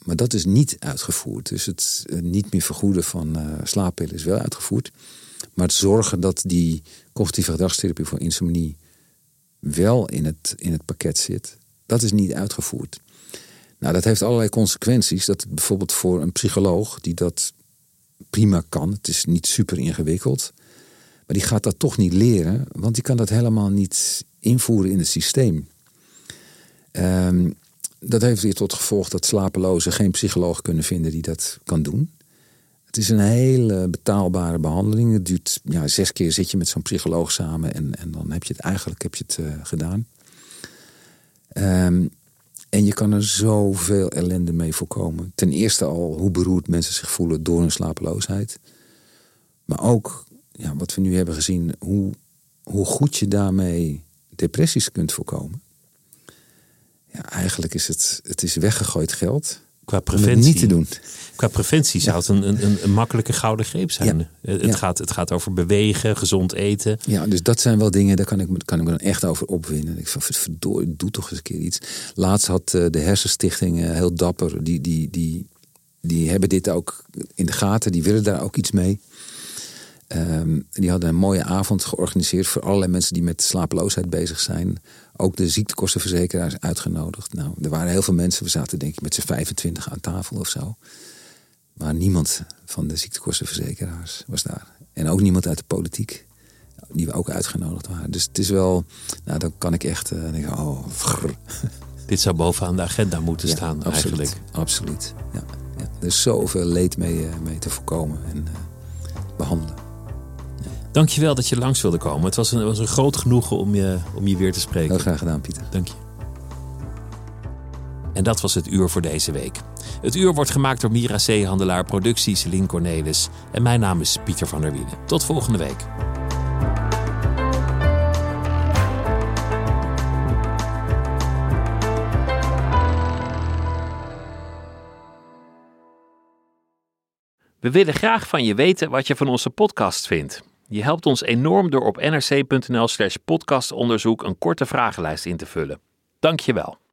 Maar dat is niet uitgevoerd. Dus het uh, niet meer vergoeden van uh, slaappillen is wel uitgevoerd. Maar het zorgen dat die cognitieve gedragstherapie voor insomnie wel in het, in het pakket zit, dat is niet uitgevoerd. Nou, dat heeft allerlei consequenties. Dat bijvoorbeeld voor een psycholoog die dat prima kan, het is niet super ingewikkeld, maar die gaat dat toch niet leren, want die kan dat helemaal niet invoeren in het systeem. Um, dat heeft weer tot gevolg dat slapelozen geen psycholoog kunnen vinden die dat kan doen. Het is een hele betaalbare behandeling. Het duurt ja, zes keer zit je met zo'n psycholoog samen en, en dan heb je het eigenlijk heb je het, uh, gedaan. Um, en je kan er zoveel ellende mee voorkomen. Ten eerste al hoe beroerd mensen zich voelen door hun slapeloosheid. Maar ook, ja, wat we nu hebben gezien, hoe, hoe goed je daarmee depressies kunt voorkomen. Ja, eigenlijk is het, het is weggegooid geld. Qua preventie, niet te doen. Qua preventie zou het een, een, een makkelijke gouden greep zijn. Ja. Het, ja. gaat, het gaat over bewegen, gezond eten. Ja, dus dat zijn wel dingen, daar kan ik, kan ik me dan echt over opwinden. Ik van verdorie, doe toch eens een keer iets. Laatst had uh, de Hersenstichting uh, heel dapper. Die, die, die, die hebben dit ook in de gaten. Die willen daar ook iets mee. Um, die hadden een mooie avond georganiseerd voor allerlei mensen die met slapeloosheid bezig zijn. Ook de ziektekostenverzekeraars uitgenodigd. Nou, er waren heel veel mensen. We zaten denk ik met z'n vijfentwintig aan tafel of zo. Maar niemand van de ziektekostenverzekeraars was daar. En ook niemand uit de politiek. Die we ook uitgenodigd waren. Dus het is wel, nou dan kan ik echt uh, denken, oh, grrr. Dit zou bovenaan de agenda moeten ja, staan absoluut, eigenlijk. Absoluut, ja, ja. Er is zoveel leed mee, uh, mee te voorkomen en uh, behandelen. Dankjewel dat je langs wilde komen. Het was een, was een groot genoegen om je, om je weer te spreken. Heel graag gedaan, Pieter. Dank je. En dat was het uur voor deze week. Het uur wordt gemaakt door Mira Zeehandelaar, productie Celine Cornelis. En mijn naam is Pieter van der Wielen. Tot volgende week. We willen graag van je weten wat je van onze podcast vindt. Je helpt ons enorm door op nrc.nl slash podcastonderzoek een korte vragenlijst in te vullen. Dank je wel.